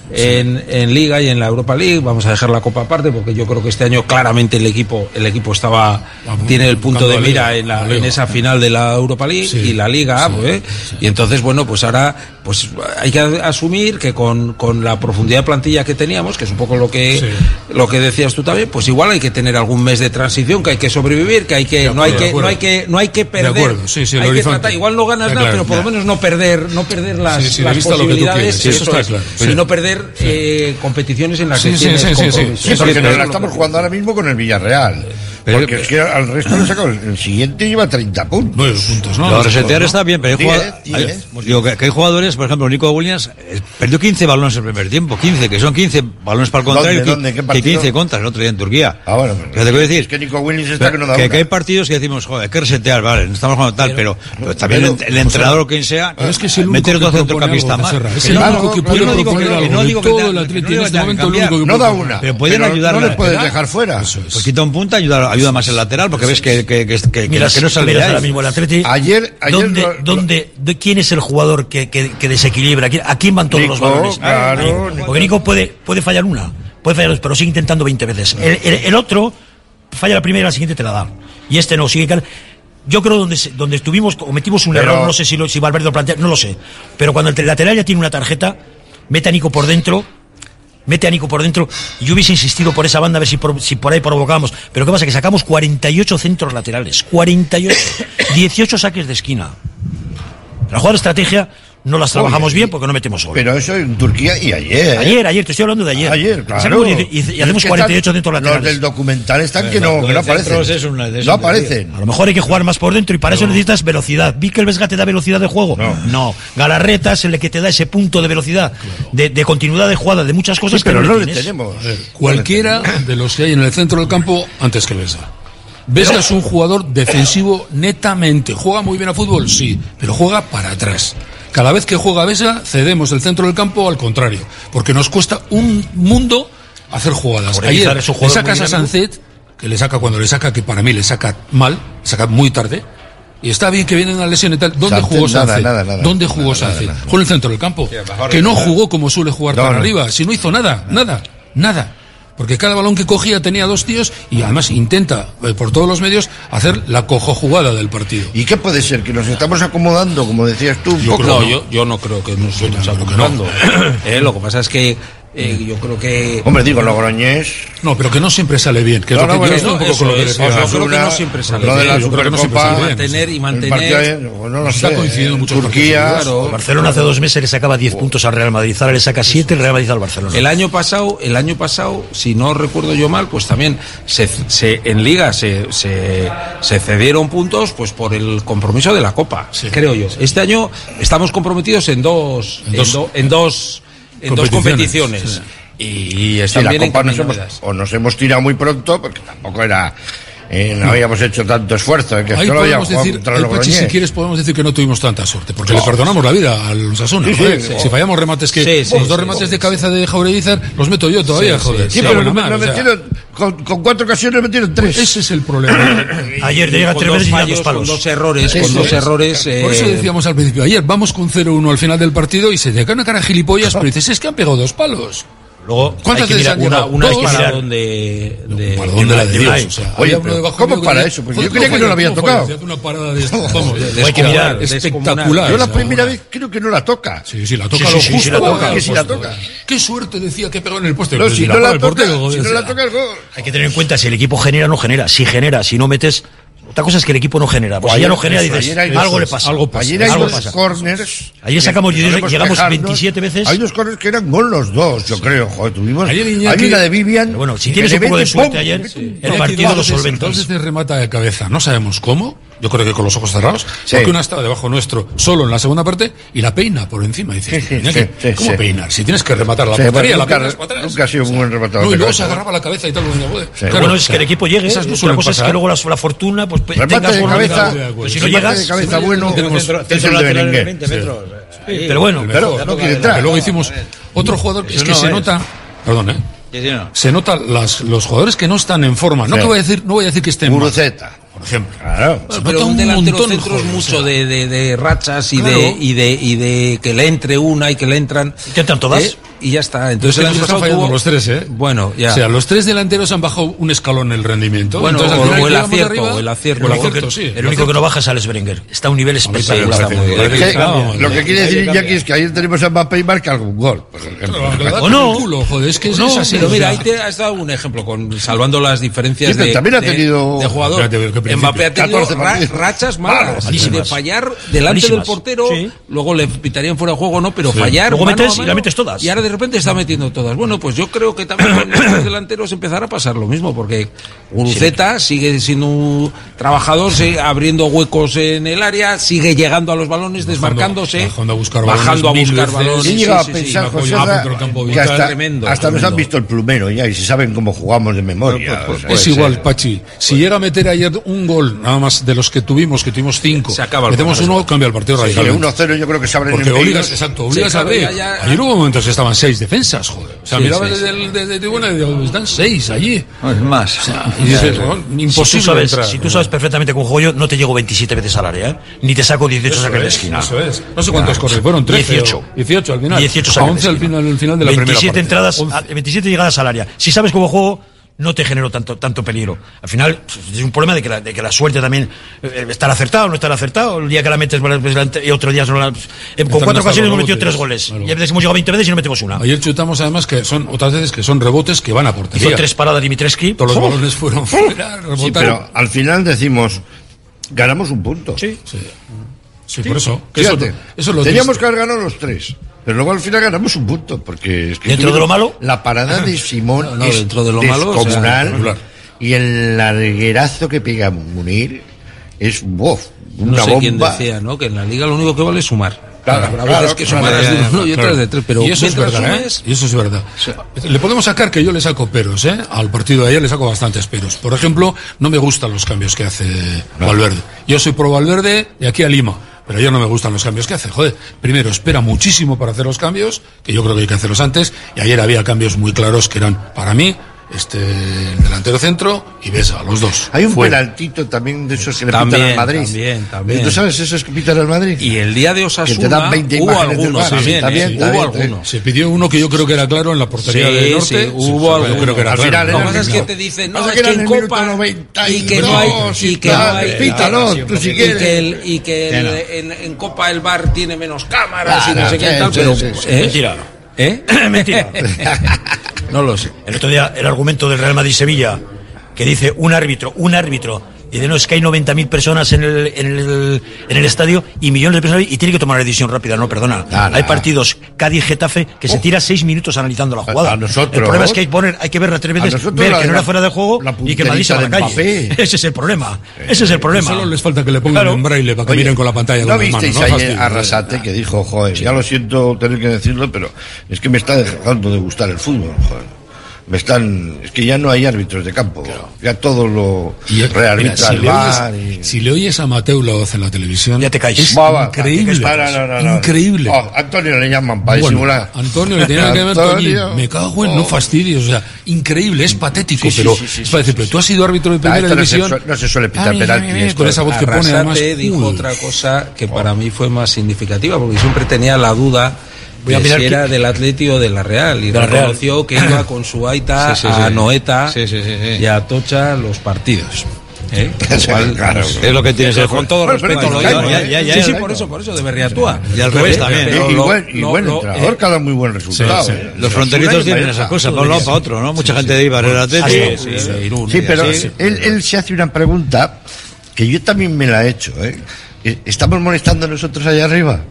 en, en Liga y en la Europa League. Vamos a dejar la Copa aparte porque yo creo que este año claramente el equipo el equipo estaba tiene el punto de mira en, la, en esa final de la Europa League sí, y la Liga, sí, pues, sí. Y entonces bueno, pues ahora pues hay que asumir que con, con la profundidad de plantilla que teníamos, que es un poco lo que sí. lo que decías tú también, pues igual hay que tener algún mes de transición, que hay que sobrevivir, que hay que acuerdo, no hay que no hay que no hay que perder, sí, sí, hay que tratar, igual no ganas nada, claro, pero por ya. lo menos no perder no perder las, sí, sí, las posibilidades, sí, eso está claro. Sí. Y no perder sí. eh, competiciones en las sí, que sí, tienes sí, sí, sí, sí, porque nos la estamos jugando ahora mismo con el Villarreal. Pero porque pero, es que al resto le sacó el siguiente lleva treinta puntos. nueve puntos, ¿no? Lo resetear está bien, pero hay, diez, diez. Hay, digo, que, que hay jugadores, por ejemplo, Nico Williams eh, perdió quince balones el primer tiempo, quince, que son quince balones para el contrario, ¿Dónde, dónde, que quince contras el otro día en Turquía. Ah, bueno, pero, pero te quiero decir, es que Nico Williams está pero, que no da que, una. que hay partidos que decimos, joder, hay que resetear, vale, no estamos jugando tal, pero, pero, pero también pero, el, el entrenador o quien sea, es que si meter dos centrocampistas más. Es el único que puede proponer algo. No digo que todo el Atleti en este momento el único que no da una. Pero pueden ayudar. No les puedes dejar fuera. Pues quita un punta, ayuda ayuda más el lateral, porque ves que que que que, mira, que no sale ahora mismo el Atleti. Ayer, ayer ¿dónde, lo, dónde, de, quién es el jugador que, que, que desequilibra? ¿A quién van todos Nico, los balones? Claro, Nico. Porque Nico puede puede fallar una, puede fallar dos, pero sigue intentando veinte veces. El, el, el otro falla la primera y la siguiente te la da. Y este no sigue. Yo creo donde donde estuvimos cometimos un pero, error, no sé si lo, si Valverde lo plantea, no lo sé. Pero cuando el lateral ya tiene una tarjeta, mete a Nico por dentro. Mete a Nico por dentro y yo hubiese insistido por esa banda a ver si por, si por ahí provocábamos. Pero ¿qué pasa? Que sacamos cuarenta y ocho centros laterales, cuarenta y ocho, dieciocho saques de esquina. La jugada de estrategia no las trabajamos Oye, bien porque no metemos gol. Pero eso en Turquía y ayer. Ayer, ayer, te estoy hablando de ayer. Ayer, claro. Y, y, y hacemos cuarenta y ocho centros laterales. Los del documental están que no, que no aparecen. Es una, es no aparecen. A lo mejor hay que jugar más por dentro y para no. eso necesitas velocidad. ¿Vi que el Vesga te da velocidad de juego? No. no. Galarreta es el que te da ese punto de velocidad, claro. de, de continuidad de jugada, de muchas cosas. Sí, pero que no le le tenemos. A ver, cualquiera de los que hay en el centro del campo antes que Vesga. Vesga es un jugador defensivo netamente. ¿Juega muy bien a fútbol? Sí, pero juega para atrás. Cada vez que juega Vesga, cedemos el centro del campo al contrario, porque nos cuesta un mundo hacer jugadas. Por Ayer le sacas a Sancet, que le saca cuando le saca, que para mí le saca mal, le saca muy tarde, y está bien que viene una lesión y tal. ¿Dónde Sancet, jugó Sancet? Nada, nada, ¿Dónde nada, jugó nada, Sancet? nada, nada. Jugó en el centro del campo, sí, que no jugó como suele jugar no, para no. arriba, si no hizo nada, nada, nada. Porque cada balón que cogía tenía dos tíos y además intenta, eh, por todos los medios, hacer la cojo jugada del partido. ¿Y qué puede ser? ¿Que nos estamos acomodando, como decías tú? Un yo poco? Creo, no, yo, yo no creo que nos estemos acomodando. No. Eh, lo que pasa es que eh, yo creo que... Hombre, digo, Logroñés... No, pero que no siempre sale bien. Que no, es lo no, que bueno, yo no, un poco eso con lo que es, decía. Yo creo que no siempre sale bien. Lo de la Supercopa... Mantener y mantener... No lo está sé. coincidiendo mucho. Turquía... Claro. Barcelona hace dos meses le sacaba diez puntos al Real Madrid. Ahora le saca siete, el Real Madrid al Barcelona. El año pasado, el año pasado, si no recuerdo yo mal, pues también se, se en Liga se, se, se cedieron puntos pues por el compromiso de la Copa, sí. creo yo. Este año estamos comprometidos en dos... En dos... En, do, en dos en dos competiciones. Sí. Y están sí, bien nos hemos, o nos hemos tirado muy pronto porque tampoco era eh, no, no habíamos hecho tanto esfuerzo eh, que ahí solo podemos decir, ahí, Pachi, si quieres podemos decir que no tuvimos tanta suerte porque oh. le perdonamos la vida al Osasuna, sí, sí, sí. Si fallamos remates que sí, sí, los dos sí, remates sí, de cabeza de Jauregui los meto yo todavía, sí, joder. Sí, sí, pero no, no, no metieron, con, con cuatro ocasiones metieron tres. Ese es el problema. Ayer llega tres veces y dan dos palos. Con dos errores, con dos errores. Eh... Por eso decíamos al principio, ayer vamos con cero uno al final del partido y se te cae una cara de gilipollas, pero dices, es que han pegado dos palos. Luego, ¿cuántas veces han llegado? Una vez para donde de, para donde la de Dios, o sea, oye, pero ¿cómo para eso? Pues yo creía que no la había tocado. Una parada de, vamos, de, hay que mirar, espectacular. Yo la primera vez creo que no la toca. Sí, sí, la toca lo justo. Sí, la toca, que sí la toca. Qué suerte decía que pegó en el poste. No, si no la toca, si no la toca el gol. Hay que tener en cuenta si el equipo genera o no genera. Si genera, si no metes. Otra cosa es que el equipo no genera. Pues si ya no genera, dices, ayer algo le pasa. Algo pasa. Ayer hay algo dos pasa. corners. Ayer sacamos, llegamos veintisiete veces. Hay dos corners que eran gol los dos, yo sí. creo. Joder, tuvimos. Ayer hay una de Vivian. Pero bueno, si tienes un poco de suerte ayer, sí. el partido lo solventas. Dos veces remata de cabeza. No sabemos cómo. Yo creo que con los ojos cerrados. Sí. Porque una estaba debajo nuestro, solo en la segunda parte, y la peina por encima. Y dices, sí, sí, sí, sí, ¿cómo sí. peinar? Si tienes que rematar la sí, portería, bueno, la peinas para atrás. Nunca ha sido un buen rematador. No, y luego se agarraba la cabeza y tal. Sí. Claro, bueno, es que el equipo llegue. Esas no otra cosa es que luego la, la fortuna, pues tengas de cabeza. Si no llegas. De cabeza bueno, es el de Berenguer. Pero bueno, no quiere entrar. Luego hicimos otro jugador que es que se nota. Perdón, ¿eh? Se nota los jugadores que no están en forma. No voy a decir, no voy a decir que estén. Muruceta. Por ejemplo. Claro. Bueno, pero un delantero centro es mucho o sea, de, de, de rachas y, claro. de, y, de, y de que le entre una y que le entran. ¿Intentan todas? ¿Eh? y ya está. Entonces el año pasado fallando tuvo... los tres, ¿eh? Bueno, ya. O sea, los tres delanteros han bajado un escalón en el rendimiento. Bueno, entonces, o, al final, o el acierto, arriba, o el acierto. El, acierto, que, sí, el único que no baja es Alex Berenguer. Está a un nivel espectacular. Lo que quiere decir, Iñaki, es que ayer tenemos a Mbappé y marca algún gol. O no. Culo, joder, es que es, no, es así. Pero mira, ahí te has dado un ejemplo, con salvando las diferencias sí, de, también ha tenido, de, de jugador. Mbappé ha tenido ra, rachas malas. Y de fallar delante Malísimas. del portero, sí. luego le pitarían fuera de juego, no, pero sí. fallar. Luego mano metes a mano, y la metes todas. Y ahora de repente está metiendo todas. Bueno, pues yo creo que también con los delanteros empezará a pasar lo mismo, porque Guruceta sí. sigue siendo un trabajador, sigue abriendo huecos en el área, sigue llegando a los balones, bajando, desmarcándose, bajando a buscar bajando balones. A buscar balones. Y llega a pensar, José, que hasta, tremendo, hasta tremendo. Nos han visto el plumero ya y se saben cómo jugamos de memoria. Pues, pues, o sea, es igual, ser. Pachi. Si llega a meter ayer un gol, nada más de los que tuvimos, que tuvimos cinco, se acaba el metemos partido. uno, cambia el partido sí, radicalmente. uno cero yo creo que se abren Porque obligas, exacto, obligas sí, a abrir. Ya, ya, ayer hubo momentos que estaban seis defensas, joder. O sea, sí, mirabas sí, desde, sí. desde tribuna y digo, están seis allí. No, es más. O sea, y dices, no, imposible si tú sabes, entrar. Si tú sabes perfectamente cómo juego yo, no te llego veintisiete veces al área, ¿eh? Ni te saco dieciocho saques de esquina. Eso es. No sé cuántos corres, fueron trece. dieciocho. dieciocho al final. dieciocho saques once al final, al final de la primera parte. entradas, veintisiete llegadas al área. Si sabes cómo juego, no te genero tanto tanto peligro. Al final es un problema de que la, de que la suerte también eh, estar acertado o no estar acertado. El día que la metes y otro día no la, eh, con cuatro ocasiones hemos metido tres goles. Claro. Y a veces hemos llegado veinte veces y no metemos una. Ayer chutamos además que son otras veces que son rebotes que van a portería. Hizo tres paradas Dimitrescu. Todos los balones fueron fuera, rebotaron. Sí, pero al final decimos ganamos un punto. Sí. Sí, sí, sí por eso. Que eso, eso lo teníamos que haber ganado los tres. Pero luego al final ganamos un punto, porque es que dentro de lo malo, la parada de Simón no, no, es dentro de lo malo, descomunal, o sea, y el larguerazo que pega Munir es bof, una no sé bomba. Quién decía, ¿no? Que en la liga lo único que vale es sumar. Claro, Habrá claro, veces que claro, sumaras claro, de uno y otras claro. de tres, pero y eso es verdad, sumes... ¿eh? Y eso es verdad. Sí. Le podemos sacar que yo le saco peros, ¿eh? Al partido de ayer le saco bastantes peros. Por ejemplo, no me gustan los cambios que hace no. Valverde. Yo soy pro Valverde de aquí a Lima. Pero a ellos no me gustan los cambios que hace. Joder, primero espera muchísimo para hacer los cambios, que yo creo que hay que hacerlos antes, y ayer había cambios muy claros que eran, para mí, este el delantero centro y Besa, los dos. Hay un penaltito también de esos que le también, pitan al Madrid. También, también. ¿Tú sabes esos que pitan al Madrid? Y el día de Osasuna que te dan veinte hubo algunos también, sí, también, sí, también, hubo también. algunos. Se pidió uno que yo creo que era claro en la portería sí, del norte. Sí, hubo algo. Yo creo que era al claro. final Lo que era pasa es el que te dicen, no, no, es que en Copa y que no hay y que no hay pítalo, tú si quieres. Y que en Copa el V A R tiene menos cámaras y no sé qué tal, pero mentira. ¿Eh? Mentira. No lo sé. El otro día el argumento del Real Madrid-Sevilla, que dice un árbitro, un árbitro, y de no es que hay noventa mil personas en el, en el en el estadio y millones de personas y tiene que tomar una decisión rápida, no, perdona. Ah, hay partidos Cádiz-Getafe que oh. se tira seis minutos analizando la jugada. A nosotros, el problema es que hay, poner, hay que verla tres veces, ver que no era fuera de juego la y que Madrid se va a la calle. Ese es el problema. Ese es el problema. Solo les falta que le pongan claro. en braille para que Oye, miren con la pantalla. ¿No con visteis manos, ayer no a Arrasate que dijo, joder, sí. ya lo siento tener que decirlo, pero es que me está dejando de gustar el fútbol, joder. Me están, es que ya no hay árbitros de campo, claro. ya todo lo y, rearbitra mira, el si, le oyes, y... si le oyes a Mateu Laoz en la televisión, ya te caes. Es Baba, increíble, para, no, no, no, increíble. Oh, Antonio le llaman para bueno, disimular. Antonio le tiene que ver Toñín. Me cago en oh. no fastidies, o sea, increíble, es patético, sí, pero sí, sí, sí, es para decir, pero tú has sido árbitro de primera ah, división. No se, no se suele pitar penalti. Con esa voz que pone además. dijo uh, otra cosa que oh. para mí fue más significativa, porque siempre tenía la duda. Voy a mirar si era que... del Atleti o de la Real, y de reconoció que iba con su aita sí, sí, sí. a Noeta sí, sí, sí, sí. y a Tocha los partidos. ¿Eh? Cual, claro, es lo que tienes el con todo bueno, respeto lo digo, ya, ya, ya, sí, sí, por eso, por eso de Berriatúa. Y al revés también. Pero y, lo, buen, y buen lo, entrenador, eh, cada muy buen resultado. Sí, sí. Eh. Los fronterizos tienen esa cosa, para un lado para otro, ¿no? Mucha gente de Ibar el Atleti. Sí, sí, pero él, él se hace una pregunta que yo también me la he hecho, ¿eh? ¿Estamos molestando nosotros allá arriba?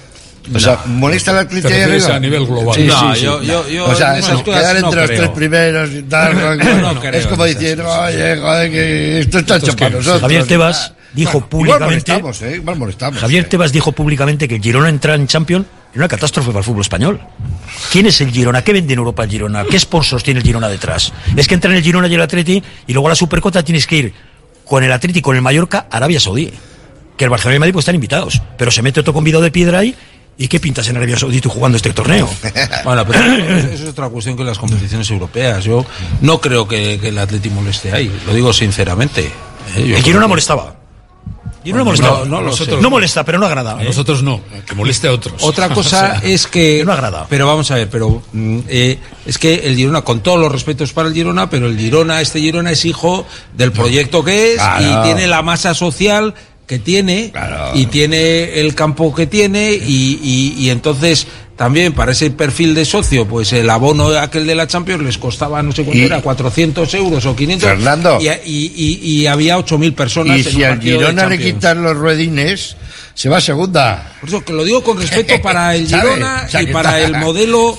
O sea, ¿molesta la Atleti ahí arriba? A nivel global. Sí, no, sí, sí. Yo, yo, yo o sea, esas bueno, quedar entre no los creo. tres primeros y tal. no, no es como diciendo, oye, joder, que esto está hecho para nosotros. Javier Tebas dijo bueno, públicamente. Igual molestamos, ¿eh? Igual molestamos. Javier ¿eh? Tebas dijo públicamente que el Girona entrar en Champions era una catástrofe para el fútbol español. ¿Quién es el Girona? ¿Qué vende en Europa el Girona? ¿Qué sponsors tiene el Girona detrás? Es que entra en el Girona y el Atleti y luego a la Supercota tienes que ir con el Atleti y con el Mallorca a Arabia Saudí. Que el Barcelona y el Madrid pues están invitados. Pero se mete otro convidado de piedra ahí. ¿Y qué pintas en Arabia Saudí tú jugando este torneo? Bueno, pero eso es otra cuestión que las competiciones europeas. Yo no creo que, que el Atleti moleste ahí, lo digo sinceramente. ¿Eh? El Girona que... molestaba. Y no, molesta, no, no, nosotros, no molesta, pero no agrada. A nosotros no, que moleste a otros. Otra cosa o sea, es que... no agrada. Pero vamos a ver, pero eh, es que el Girona, con todos los respetos para el Girona, pero el Girona, este Girona es hijo del proyecto que es, claro, y tiene la masa social que tiene, claro, y tiene el campo que tiene, y, y, y entonces... También para ese perfil de socio, pues el abono aquel de la Champions les costaba, no sé cuánto era, cuatrocientos euros o quinientos. Fernando. Y, y, y, y había ocho mil personas. Y en si al Girona le quitan los ruedines, se va a segunda. Por eso que lo digo con respeto para el Girona y para el modelo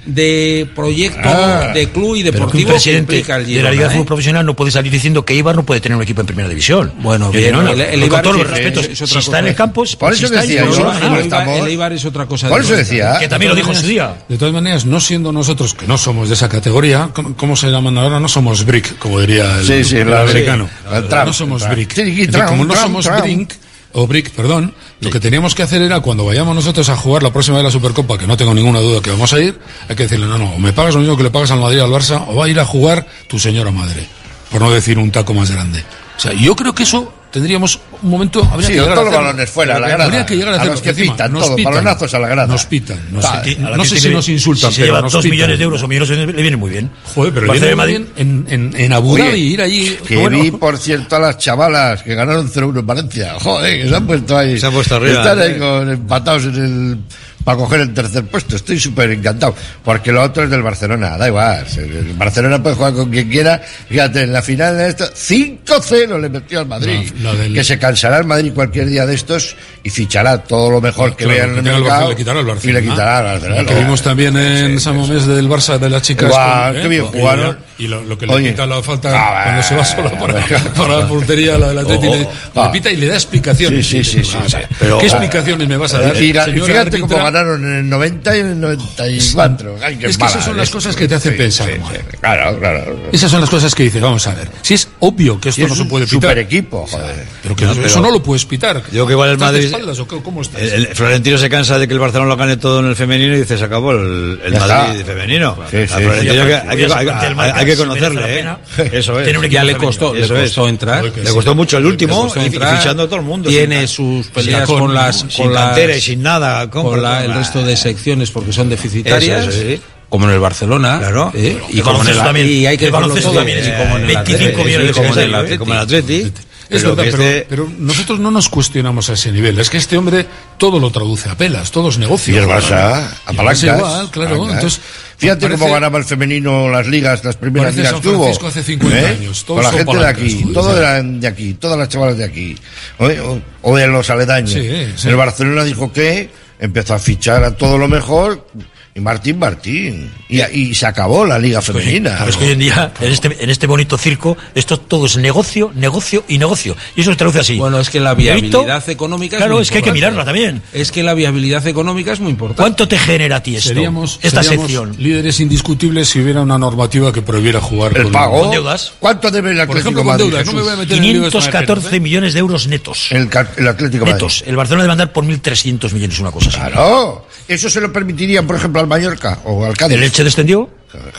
de proyecto ah, de club y deportivo que presidente que implica el Girona, de la Liga de ¿eh? Fútbol Profesional no puede salir diciendo que Eibar no puede tener un equipo en primera división. Bueno, bien, Girona, el, el, el Eibar con todos es, los respetos, es, es si cosa. está en el campo, por eso si decía yo, yo, el, Eibar, el Eibar es otra cosa. Por eso decía, que también lo dijo en su día. De todas maneras, no siendo nosotros, que no somos de esa categoría, ¿cómo, cómo se llaman ahora? No somos Brick, como diría el, sí, sí, el la, americano. El no Trump, somos Trump. Brick. Sí, Entonces, como no somos Brink, o Brick, perdón, sí, lo que teníamos que hacer era, cuando vayamos nosotros a jugar la próxima de la Supercopa, que no tengo ninguna duda que vamos a ir, hay que decirle, no, no, o me pagas lo mismo que le pagas al Madrid, al Barça, o va a ir a jugar tu señora madre, por no decir un taco más grande. O sea, yo creo que eso tendríamos un momento, habría sí, que llegar todos a los balones fuera, a la grada. Habría que llegar a, a hacer los que encima, pitan, nos todos, pitan, balonazos a la grada. Nos pitan. Nos, ah, no, no sé si nos insultan, si se pero lleva nos dos pitan. millones de euros o millones de euros, le viene muy bien. Joder, pero le viene muy bien en, en, en Abu Dhabi, ir allí. Que bueno, vi, por cierto, a las chavalas que ganaron cero uno en Valencia. Joder, que se han puesto ahí. Se han puesto arriba. Están ahí eh. con, empatados en el... para coger el tercer puesto. Estoy súper encantado, porque lo otro es del Barcelona, da igual, el Barcelona puede jugar con quien quiera. Fíjate, en la final de esto cinco cero le metió al Madrid, no, del... que se cansará el Madrid cualquier día de estos y fichará todo lo mejor no, que claro, vea en el mercado, le quitará el Barcelona, y le quitará al Barcelona. Que vimos también en sí, San Mamés del Barça de las chicas igual, con, qué bien eh, jugaron. Y lo, lo que le Oye, quita la falta ah, cuando se va sola para, para la portería, la del Atleti, oh, oh, le, ah, le pita y le da explicaciones. Sí, sí, sí, sí, sí, sí. Pero, ¿qué explicaciones me vas a dar? Y, y fíjate arbitra? Cómo ganaron en el noventa y en el noventa y cuatro. Ay, es que esas son las cosas que te hacen sí, pensar. Sí, sí, claro, claro. Esas son las cosas que dices, vamos a ver. Si es obvio que esto no se puede pitar. Super equipo, joder. Pero que no, eso pero, no lo puedes pitar. Yo que igual el Madrid. Espaldas, ¿o qué, ¿Cómo estás? El, el Florentino se cansa de que el Barcelona lo gane todo en el femenino y dice, se acabó el, el Madrid femenino. Sí, sí, Florentino sí, hay, que, hay, hay, hay que conocerle, ¿eh? Eso es. Ya le costó, le costó entrar. Le costó mucho el último y fichando a todo el mundo. Tiene sus peleas con las con cantera y sin nada, con el resto de secciones porque son deficitarias. Como en el Barcelona, claro, ¿eh? y como en el también, y hay que el baloncesto también es como en el veinticinco millones como en el Atleti, como en el Atleti. Es verdad, pero, este... pero nosotros no nos cuestionamos a ese nivel. Es que este hombre todo lo traduce a pelas, todo es negocio. Y el Barça, a palancas. Igual, claro. Palancas. Entonces, fíjate parece... cómo ganaba el femenino las ligas, las primeras ligas San que hubo. Hace cincuenta ¿Eh? años. Con la gente palancas, de aquí, todo eran de aquí, todas las chavalas de aquí. O, o, o de los aledaños. Sí, sí. El Barcelona dijo que empezó a fichar a todo lo mejor. Y Martín Martín. Y, y se acabó la liga femenina. Pero es que hoy en día, en este, en este bonito circo, esto todo es negocio, negocio y negocio. Y eso se traduce así. Bueno, es que la viabilidad económica claro, es muy es que hay que mirarla también. Es que la viabilidad económica es muy importante. ¿Cuánto te genera a ti esto? Seríamos, esta seríamos sección. Líderes indiscutibles si hubiera una normativa que prohibiera jugar el con, pago. ¿Con deudas? ¿Cuánto debe el Atlético Por ejemplo, Madrid? Con deudas, no me voy a meter quinientos catorce en millones de euros netos. El, el Atlético netos. Madrid. El Barcelona debe andar por mil trescientos millones, una cosa así. Claro. Eso se lo permitiría, por ejemplo, al Mallorca o al Cádiz. ¿El Elche descendió?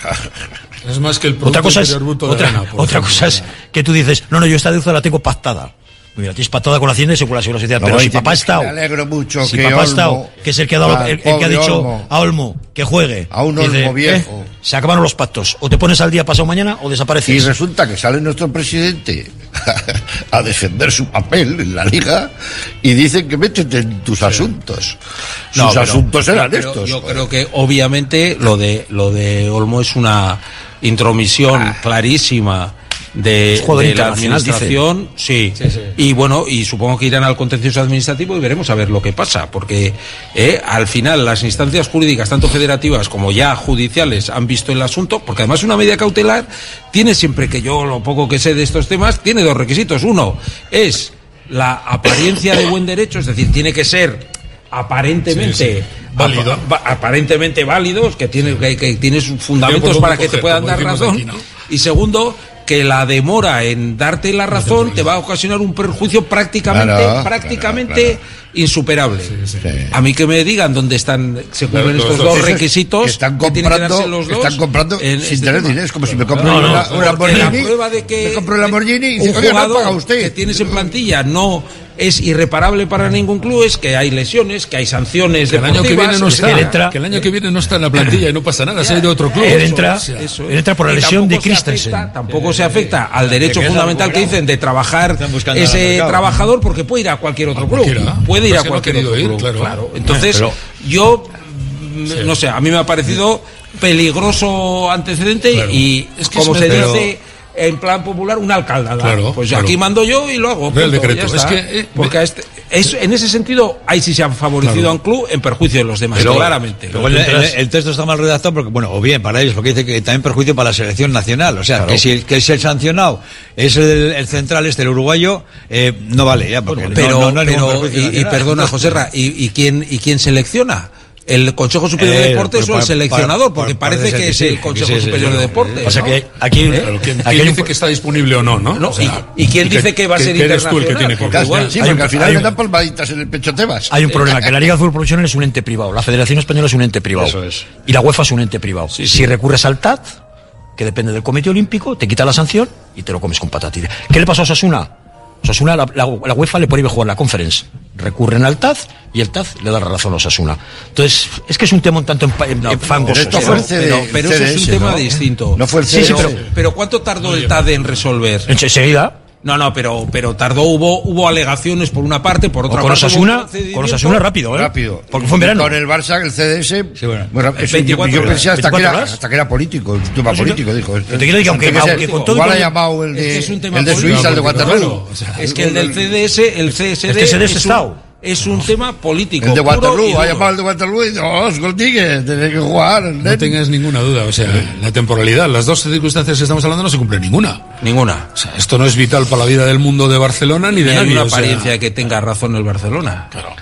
Es más que el otra cosa es, bruto otra, de Gana, otra cosa es que tú dices, no, no, yo esta deuda la tengo pactada. Mira, tienes pactada con la Hacienda y con la Seguridad Social. No, pero si papá ha estado. Me alegro mucho si que papá ha estado, que es el que ha, dado, ah, el, el que ha dicho Olmo. a Olmo que juegue. A un Olmo dice, viejo. Eh, se acabaron los pactos. O te pones al día pasado mañana o desapareces. Y resulta que sale nuestro presidente a defender su papel en la liga y dicen que métete en tus sí. asuntos. Sus no, pero, asuntos eran pero estos. Yo creo que obviamente lo de lo de Olmo es una intromisión ah. clarísima de, de la administración, sí. Sí, sí. Y bueno, y supongo que irán al contencioso administrativo y veremos a ver lo que pasa, porque eh, al final las instancias jurídicas, tanto federativas como ya judiciales, han visto el asunto, porque además una medida cautelar tiene siempre, que yo lo poco que sé de estos temas, tiene dos requisitos. Uno es la apariencia de buen derecho, es decir, tiene que ser aparentemente sí, sí. válido, ap aparentemente válidos, que tiene que, que tienes fundamentos para que coger, te puedan dar razón. Aquí, ¿no? Y segundo, que la demora en darte la razón no te, te va a ocasionar un perjuicio prácticamente claro, prácticamente claro, claro. insuperable. Sí, sí. A mí que me digan dónde están se cumplen estos dos esos requisitos que están comprando, que los dos, están comprando sin este tener dinero, es como si me compro no, no, una, una Lamborghini, la prueba de que me compro el Lamborghini y un dice, jugador no paga usted. Que tienes en plantilla no es irreparable para ningún club es que hay lesiones, que hay sanciones que el deportivas. Año que viene no está, que, entra, que el año que viene no está en la plantilla y no pasa nada, se ha ido a otro club. Él entra, eso, eso, él entra por la lesión de Christensen. Tampoco se afecta al derecho fundamental que dicen de trabajar ese trabajador, porque puede ir a cualquier otro club. Puede ir a cualquier otro club. Claro. claro. Entonces, Pero, yo, sí. no sé, a mí me ha parecido peligroso antecedente claro. y, es que como se pero... dice en plan popular, una alcaldada. Claro, pues claro. Aquí mando yo y lo hago. Real decreto. Es que, eh, porque a este, es, en ese sentido, ahí sí se ha favorecido claro. a un club en perjuicio de los demás, pero, claramente. Pero el, el, el texto está mal redactado porque, bueno, o bien para ellos, porque dice que también perjuicio para la selección nacional. O sea, claro. que, si el, que si el sancionado es el, el central, este, el uruguayo, eh, no vale ya. Porque pero, no, no, no pero y, y perdona, Joserra, ¿y, y, quién, ¿y quién selecciona? ¿El Consejo Superior eh, de Deportes o el seleccionador? Porque para, parece que es sí, el Consejo sí, sí, Superior sí, de Deportes. O sea que aquí, ¿eh? Claro, ¿quién, ¿quién dice que está disponible o no? ¿no? no o sea, ¿Y, ¿Y quién dice que, que va a ser internacional? Que tiene porque igual, sí, porque un, al final le dan palmaditas en el pecho Tebas. Hay un problema, que la Liga de Fútbol Profesional es un ente privado, la Federación Española es un ente privado. Eso es. Y la UEFA es un ente privado. Sí, sí. Si recurres al T A D, que depende del Comité Olímpico, te quita la sanción y te lo comes con patatillas. ¿Qué le pasó a Osasuna? Osasuna, la, la, la UEFA le prohíbe jugar la Conference. Recurren al T A D y el T A D le da la razón a Osasuna. Entonces, es que es un tema un tanto en, no, en fangoso. Pero, pero, pero, pero eso es un tema ¿no? distinto. No fue el C D S. Sí, sí, pero, pero ¿cuánto tardó el T A D en resolver? Enseguida. No, no, pero, pero tardó, hubo, hubo alegaciones por una parte, por otra o con parte. Osasuna, con Osasuna rápido, ¿eh? Rápido. Porque fue en verano. Con el Barça, el C D S. Sí, bueno. bueno eso, yo, yo pensé hasta que, era, hasta que era político, un tema político, dijo. Te quiero decir, aunque, aunque con todo. Igual ha llamado el de, es que es el de Suiza, el de Waterloo. O sea, es que el del C D S, el C S D. Es que el C D S es Estado. Es un tema político. El de Waterloo, ha llamado el de Waterloo y dice, oh, Skoltike, tiene que jugar. No tengas ninguna duda, o sea, la temporalidad, las dos circunstancias que estamos hablando no se cumplen ninguna. Ninguna. O sea, esto no es vital para la vida del mundo de Barcelona ni de nadie. Hay una apariencia o sea... de que tenga razón el Barcelona. Claro.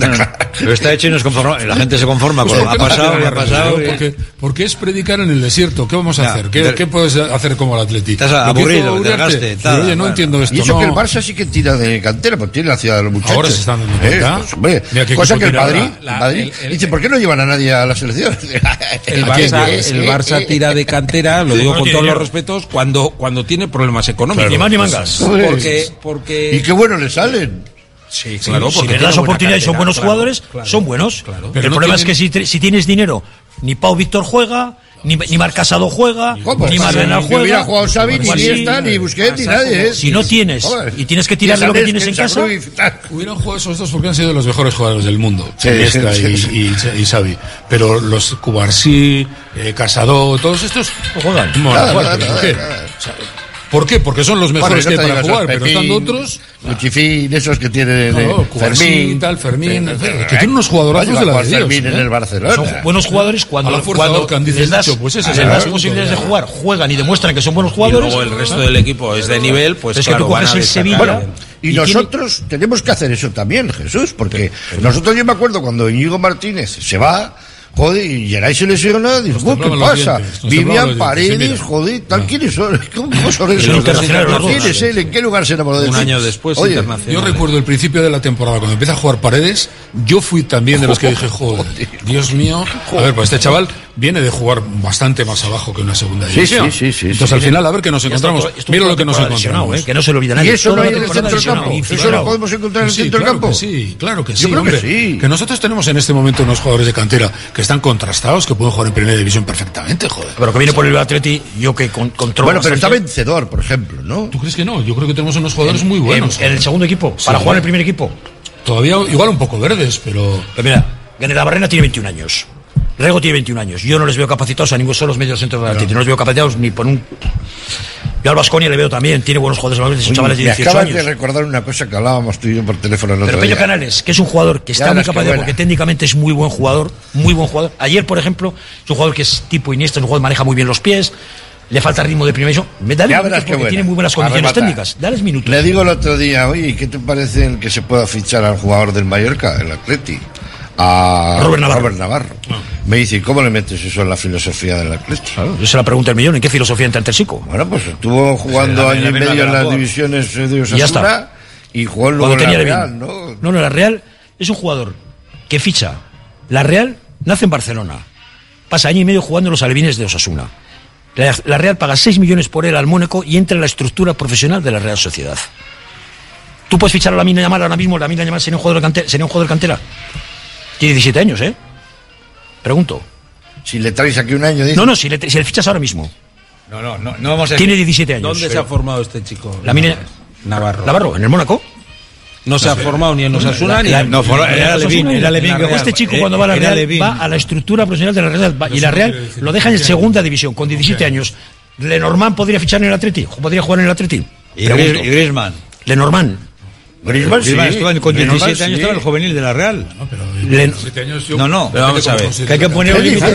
Pero está hecho y nos conforma, la gente se conforma con lo que ha pasado y ha pasado. Porque, porque es predicar en el desierto. ¿Qué vamos a ya, hacer? ¿Qué, de, ¿Qué puedes hacer como el Atlético? Estás aburrido, desgaste, tal. Oye, no bueno. entiendo esto. Y eso no. que el Barça sí que tira de cantera, porque tiene la ciudad de los muchachos. Ahora se están dando cuenta. Eh, pues, hombre, cosa que el Madrid, la, Madrid el, el, dice, ¿por qué no llevan a nadie a la selección? El Barça, el Barça tira de cantera, lo digo con todos los respetos, cuando, cuando tiene problemas económicos. Ni más ni mangas. Porque, porque... Y qué bueno le salen. Sí, claro, sí, porque si le das oportunidades y son buenos claro, jugadores, claro, son buenos. Claro. Pero el no problema tienen... es que si, si tienes dinero, ni Pau Víctor juega, ni, ni Marc Casado juega, ¿Cómo? ni Marlenal juega. Ni hubiera jugado Xavi, ni Iniesta, ni Busquets, ni nadie. ¿eh? Si no tienes, y tienes que tirar de lo que tienes en casa. Hubieran jugado esos dos porque han sido los mejores jugadores del mundo, sí, Iniesta sí, sí, y, sí. y, y Xavi. Pero los Cubarsí, eh, Casado, todos estos no juegan. No, nada, nada, nada, ¿por qué? Nada. O sea, ¿por qué? Porque son los mejores bueno, que hay para jugar, Pepín, pero están otros. Luchifín, esos que tiene de, de no, Fermín, tal, Fermín, sí, que tienen unos jugadorazos de la de Dios, Fermín en el Barcelona. Son buenos jugadores cuando, cuando les das, pues es les das posibilidades de jugar, juegan y demuestran que son buenos jugadores. Y luego el resto del equipo es de nivel, pues es claro, que tú coges el Sevilla. Bueno, y, y nosotros tiene... tenemos que hacer eso también, Jesús, porque nosotros yo me acuerdo cuando Íñigo Martínez se va. Joder, y Geray se lesiona, dice, ¿qué pasa? Vivían Paredes, joder, tal, ¿quiénes son? ¿Cómo son esos? ¿Quién es él? ¿En qué lugar se enamoró de él? Un año después, oye, internacional. Yo recuerdo el principio de la temporada, cuando empieza a jugar Paredes, yo fui también de los que dije, joder, Dios mío, a ver, pues este chaval viene de jugar bastante más abajo que una segunda división. Sí, sí, sí, sí. Entonces sí, al sí. final, a ver qué nos encontramos. Mira lo que nos encontramos. ¿eh? Que no se lo olvida nadie. Y eso no hay en el centro del campo. Eso lo podemos encontrar en el centro del campo. Sí, claro que sí. Yo creo hombre, que sí. Que nosotros tenemos en este momento unos jugadores de cantera que están contrastados, que pueden jugar en primera división perfectamente, joder. Pero que viene por el Atleti, yo que con, controlo. Bueno, pero está vencedor, por ejemplo, ¿no? ¿Tú crees que no? Yo creo que tenemos unos jugadores muy buenos. En, en el segundo equipo, para sí, jugar en el primer equipo. Todavía igual un poco verdes, pero. Pero mira, Ganedabarrena tiene veintiún años. Rego tiene veintiún años. Yo no les veo capacitados a ninguno de los medios centros del Atleti. No les veo capacitados ni por un. Yo al Baskonia le veo también, tiene buenos jugadores, esos chavales de dieciocho años. Me acabas de recordar una cosa que hablábamos tú y yo por teléfono el otro Pero Pello día. Canales, que es un jugador que está muy capacitado porque técnicamente es muy buen jugador, muy buen jugador. Ayer, por ejemplo, es un jugador que es tipo Iniesta, es un jugador que maneja muy bien los pies, le falta ritmo de primera división. Dale minutos porque buena. Tiene muy buenas condiciones Arrebata. técnicas. Dales minutos. Le digo el otro día, oye, ¿qué te parece que se pueda fichar al jugador del Mallorca, el Atleti? A Robert Navarro. Robert Navarro. No. Me dice, ¿cómo le metes eso en la filosofía del Atleti? Claro, esa es la pregunta del millón. ¿En qué filosofía entra el Tersico? Bueno, pues estuvo jugando año y medio en las divisiones de Osasuna y, y jugó luego en la Real, ¿no? No, no, la Real es un jugador que ficha. La Real nace en Barcelona. Pasa año y medio jugando en los alevines de Osasuna. La, la Real paga seis millones por él al Mónaco y entra en la estructura profesional de la Real Sociedad. Tú puedes fichar a Lamine Yamal ahora mismo, Lamine Yamal sería un jugador de cantera, sería un jugador de cantera. Tiene diecisiete años, ¿eh? Pregunto. Si le traes aquí un año... Dice... No, no, si le, si le fichas ahora mismo. No, no, no, no vamos a... Tiene diecisiete años. ¿Dónde pero... se ha formado este chico? Lamine... Navarro. Navarro, en el Mónaco. No se no, ha sí. formado ni en Osasuna ni en... No, era Levín, era Levín. Este chico cuando va a la Real va a la estructura profesional de la Real y la Real lo deja en segunda división con diecisiete años. Lenormand podría fichar en el Atleti, podría jugar en el Atleti. Y Griezmann. Lenormand. Griezmann, sí. Griezmann con diecisiete sí. años estaba el juvenil de la Real. No, pero diecisiete años yo... No, no, pero vamos a ver. Que hay que poner un límite.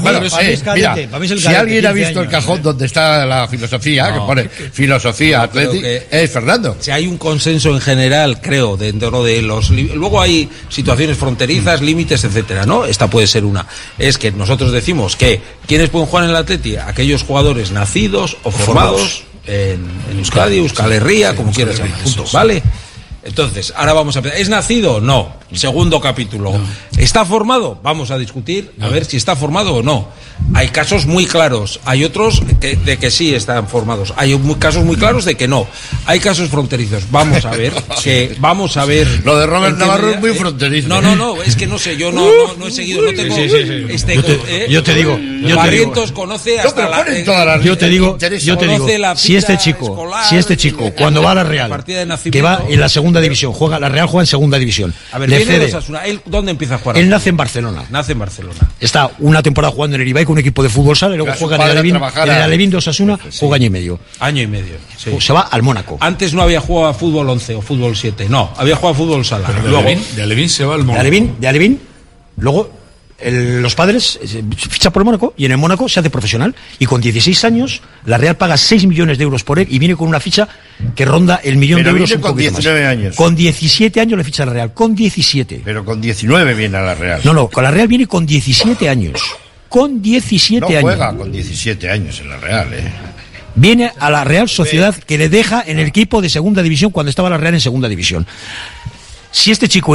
Si alguien ha visto el cajón donde está la filosofía, no, que pone filosofía Atleti, es Fernando. Si hay un consenso en general, creo, dentro de los... Luego hay situaciones fronterizas, límites, etcétera, ¿no? Esta puede ser una. Es que nosotros decimos que ¿quiénes pueden jugar en el Atleti? Aquellos jugadores nacidos o formados en, en Euskadi, Euskal Herria, como quieras llamar, punto, ¿vale? Entonces, ahora vamos a empezar. ¿Es nacido? No. Segundo capítulo. No. ¿Está formado? Vamos a discutir a no. ver si está formado o no. Hay casos muy claros. Hay otros que, de que sí están formados. Hay muy, casos muy claros de que no. Hay casos fronterizos. Vamos a ver. que Vamos a ver. Lo de Robert Navarro es muy fronterizo. No, no, no. Es que no sé. Yo no, no, no he seguido. No tengo. Sí, sí, sí. Este, yo, te, eh, yo te digo. Yo Barrientos te digo. conoce hasta la. Eh, la yo te digo. Yo te digo. Si este chico, escolar, si este chico, cuando va a la Real, que va en la segunda división, juega la Real juega en segunda división. A ver, le cede. ¿Él dónde empieza a jugar? Él nace en Barcelona. Nace en Barcelona. Está una temporada jugando en el Ibai con un equipo de fútbol sala y luego juega en el Alevín, en el Alevín de Osasuna, sí. juega año y medio. Año y medio. Sí. Se va al Mónaco. Antes no había jugado a fútbol once o fútbol siete, no, había jugado a fútbol sala. Pero luego, de, Alevín, de Alevín se va al Mónaco. De Alevín, de Alevín, luego el, los padres eh, fichan por el Mónaco y en el Mónaco se hace profesional y con dieciséis años la Real paga seis millones de euros por él y viene con una ficha que ronda el millón pero de euros. Viene con diecinueve más. años. Con diecisiete años le ficha la Real, con diecisiete. Pero con diecinueve viene a la Real. No, no, con la Real viene con diecisiete años. Con diecisiete no años. No juega con diecisiete años en la Real, eh. Viene a la Real Sociedad que le deja en el equipo de segunda división cuando estaba la Real en segunda división. Si este chico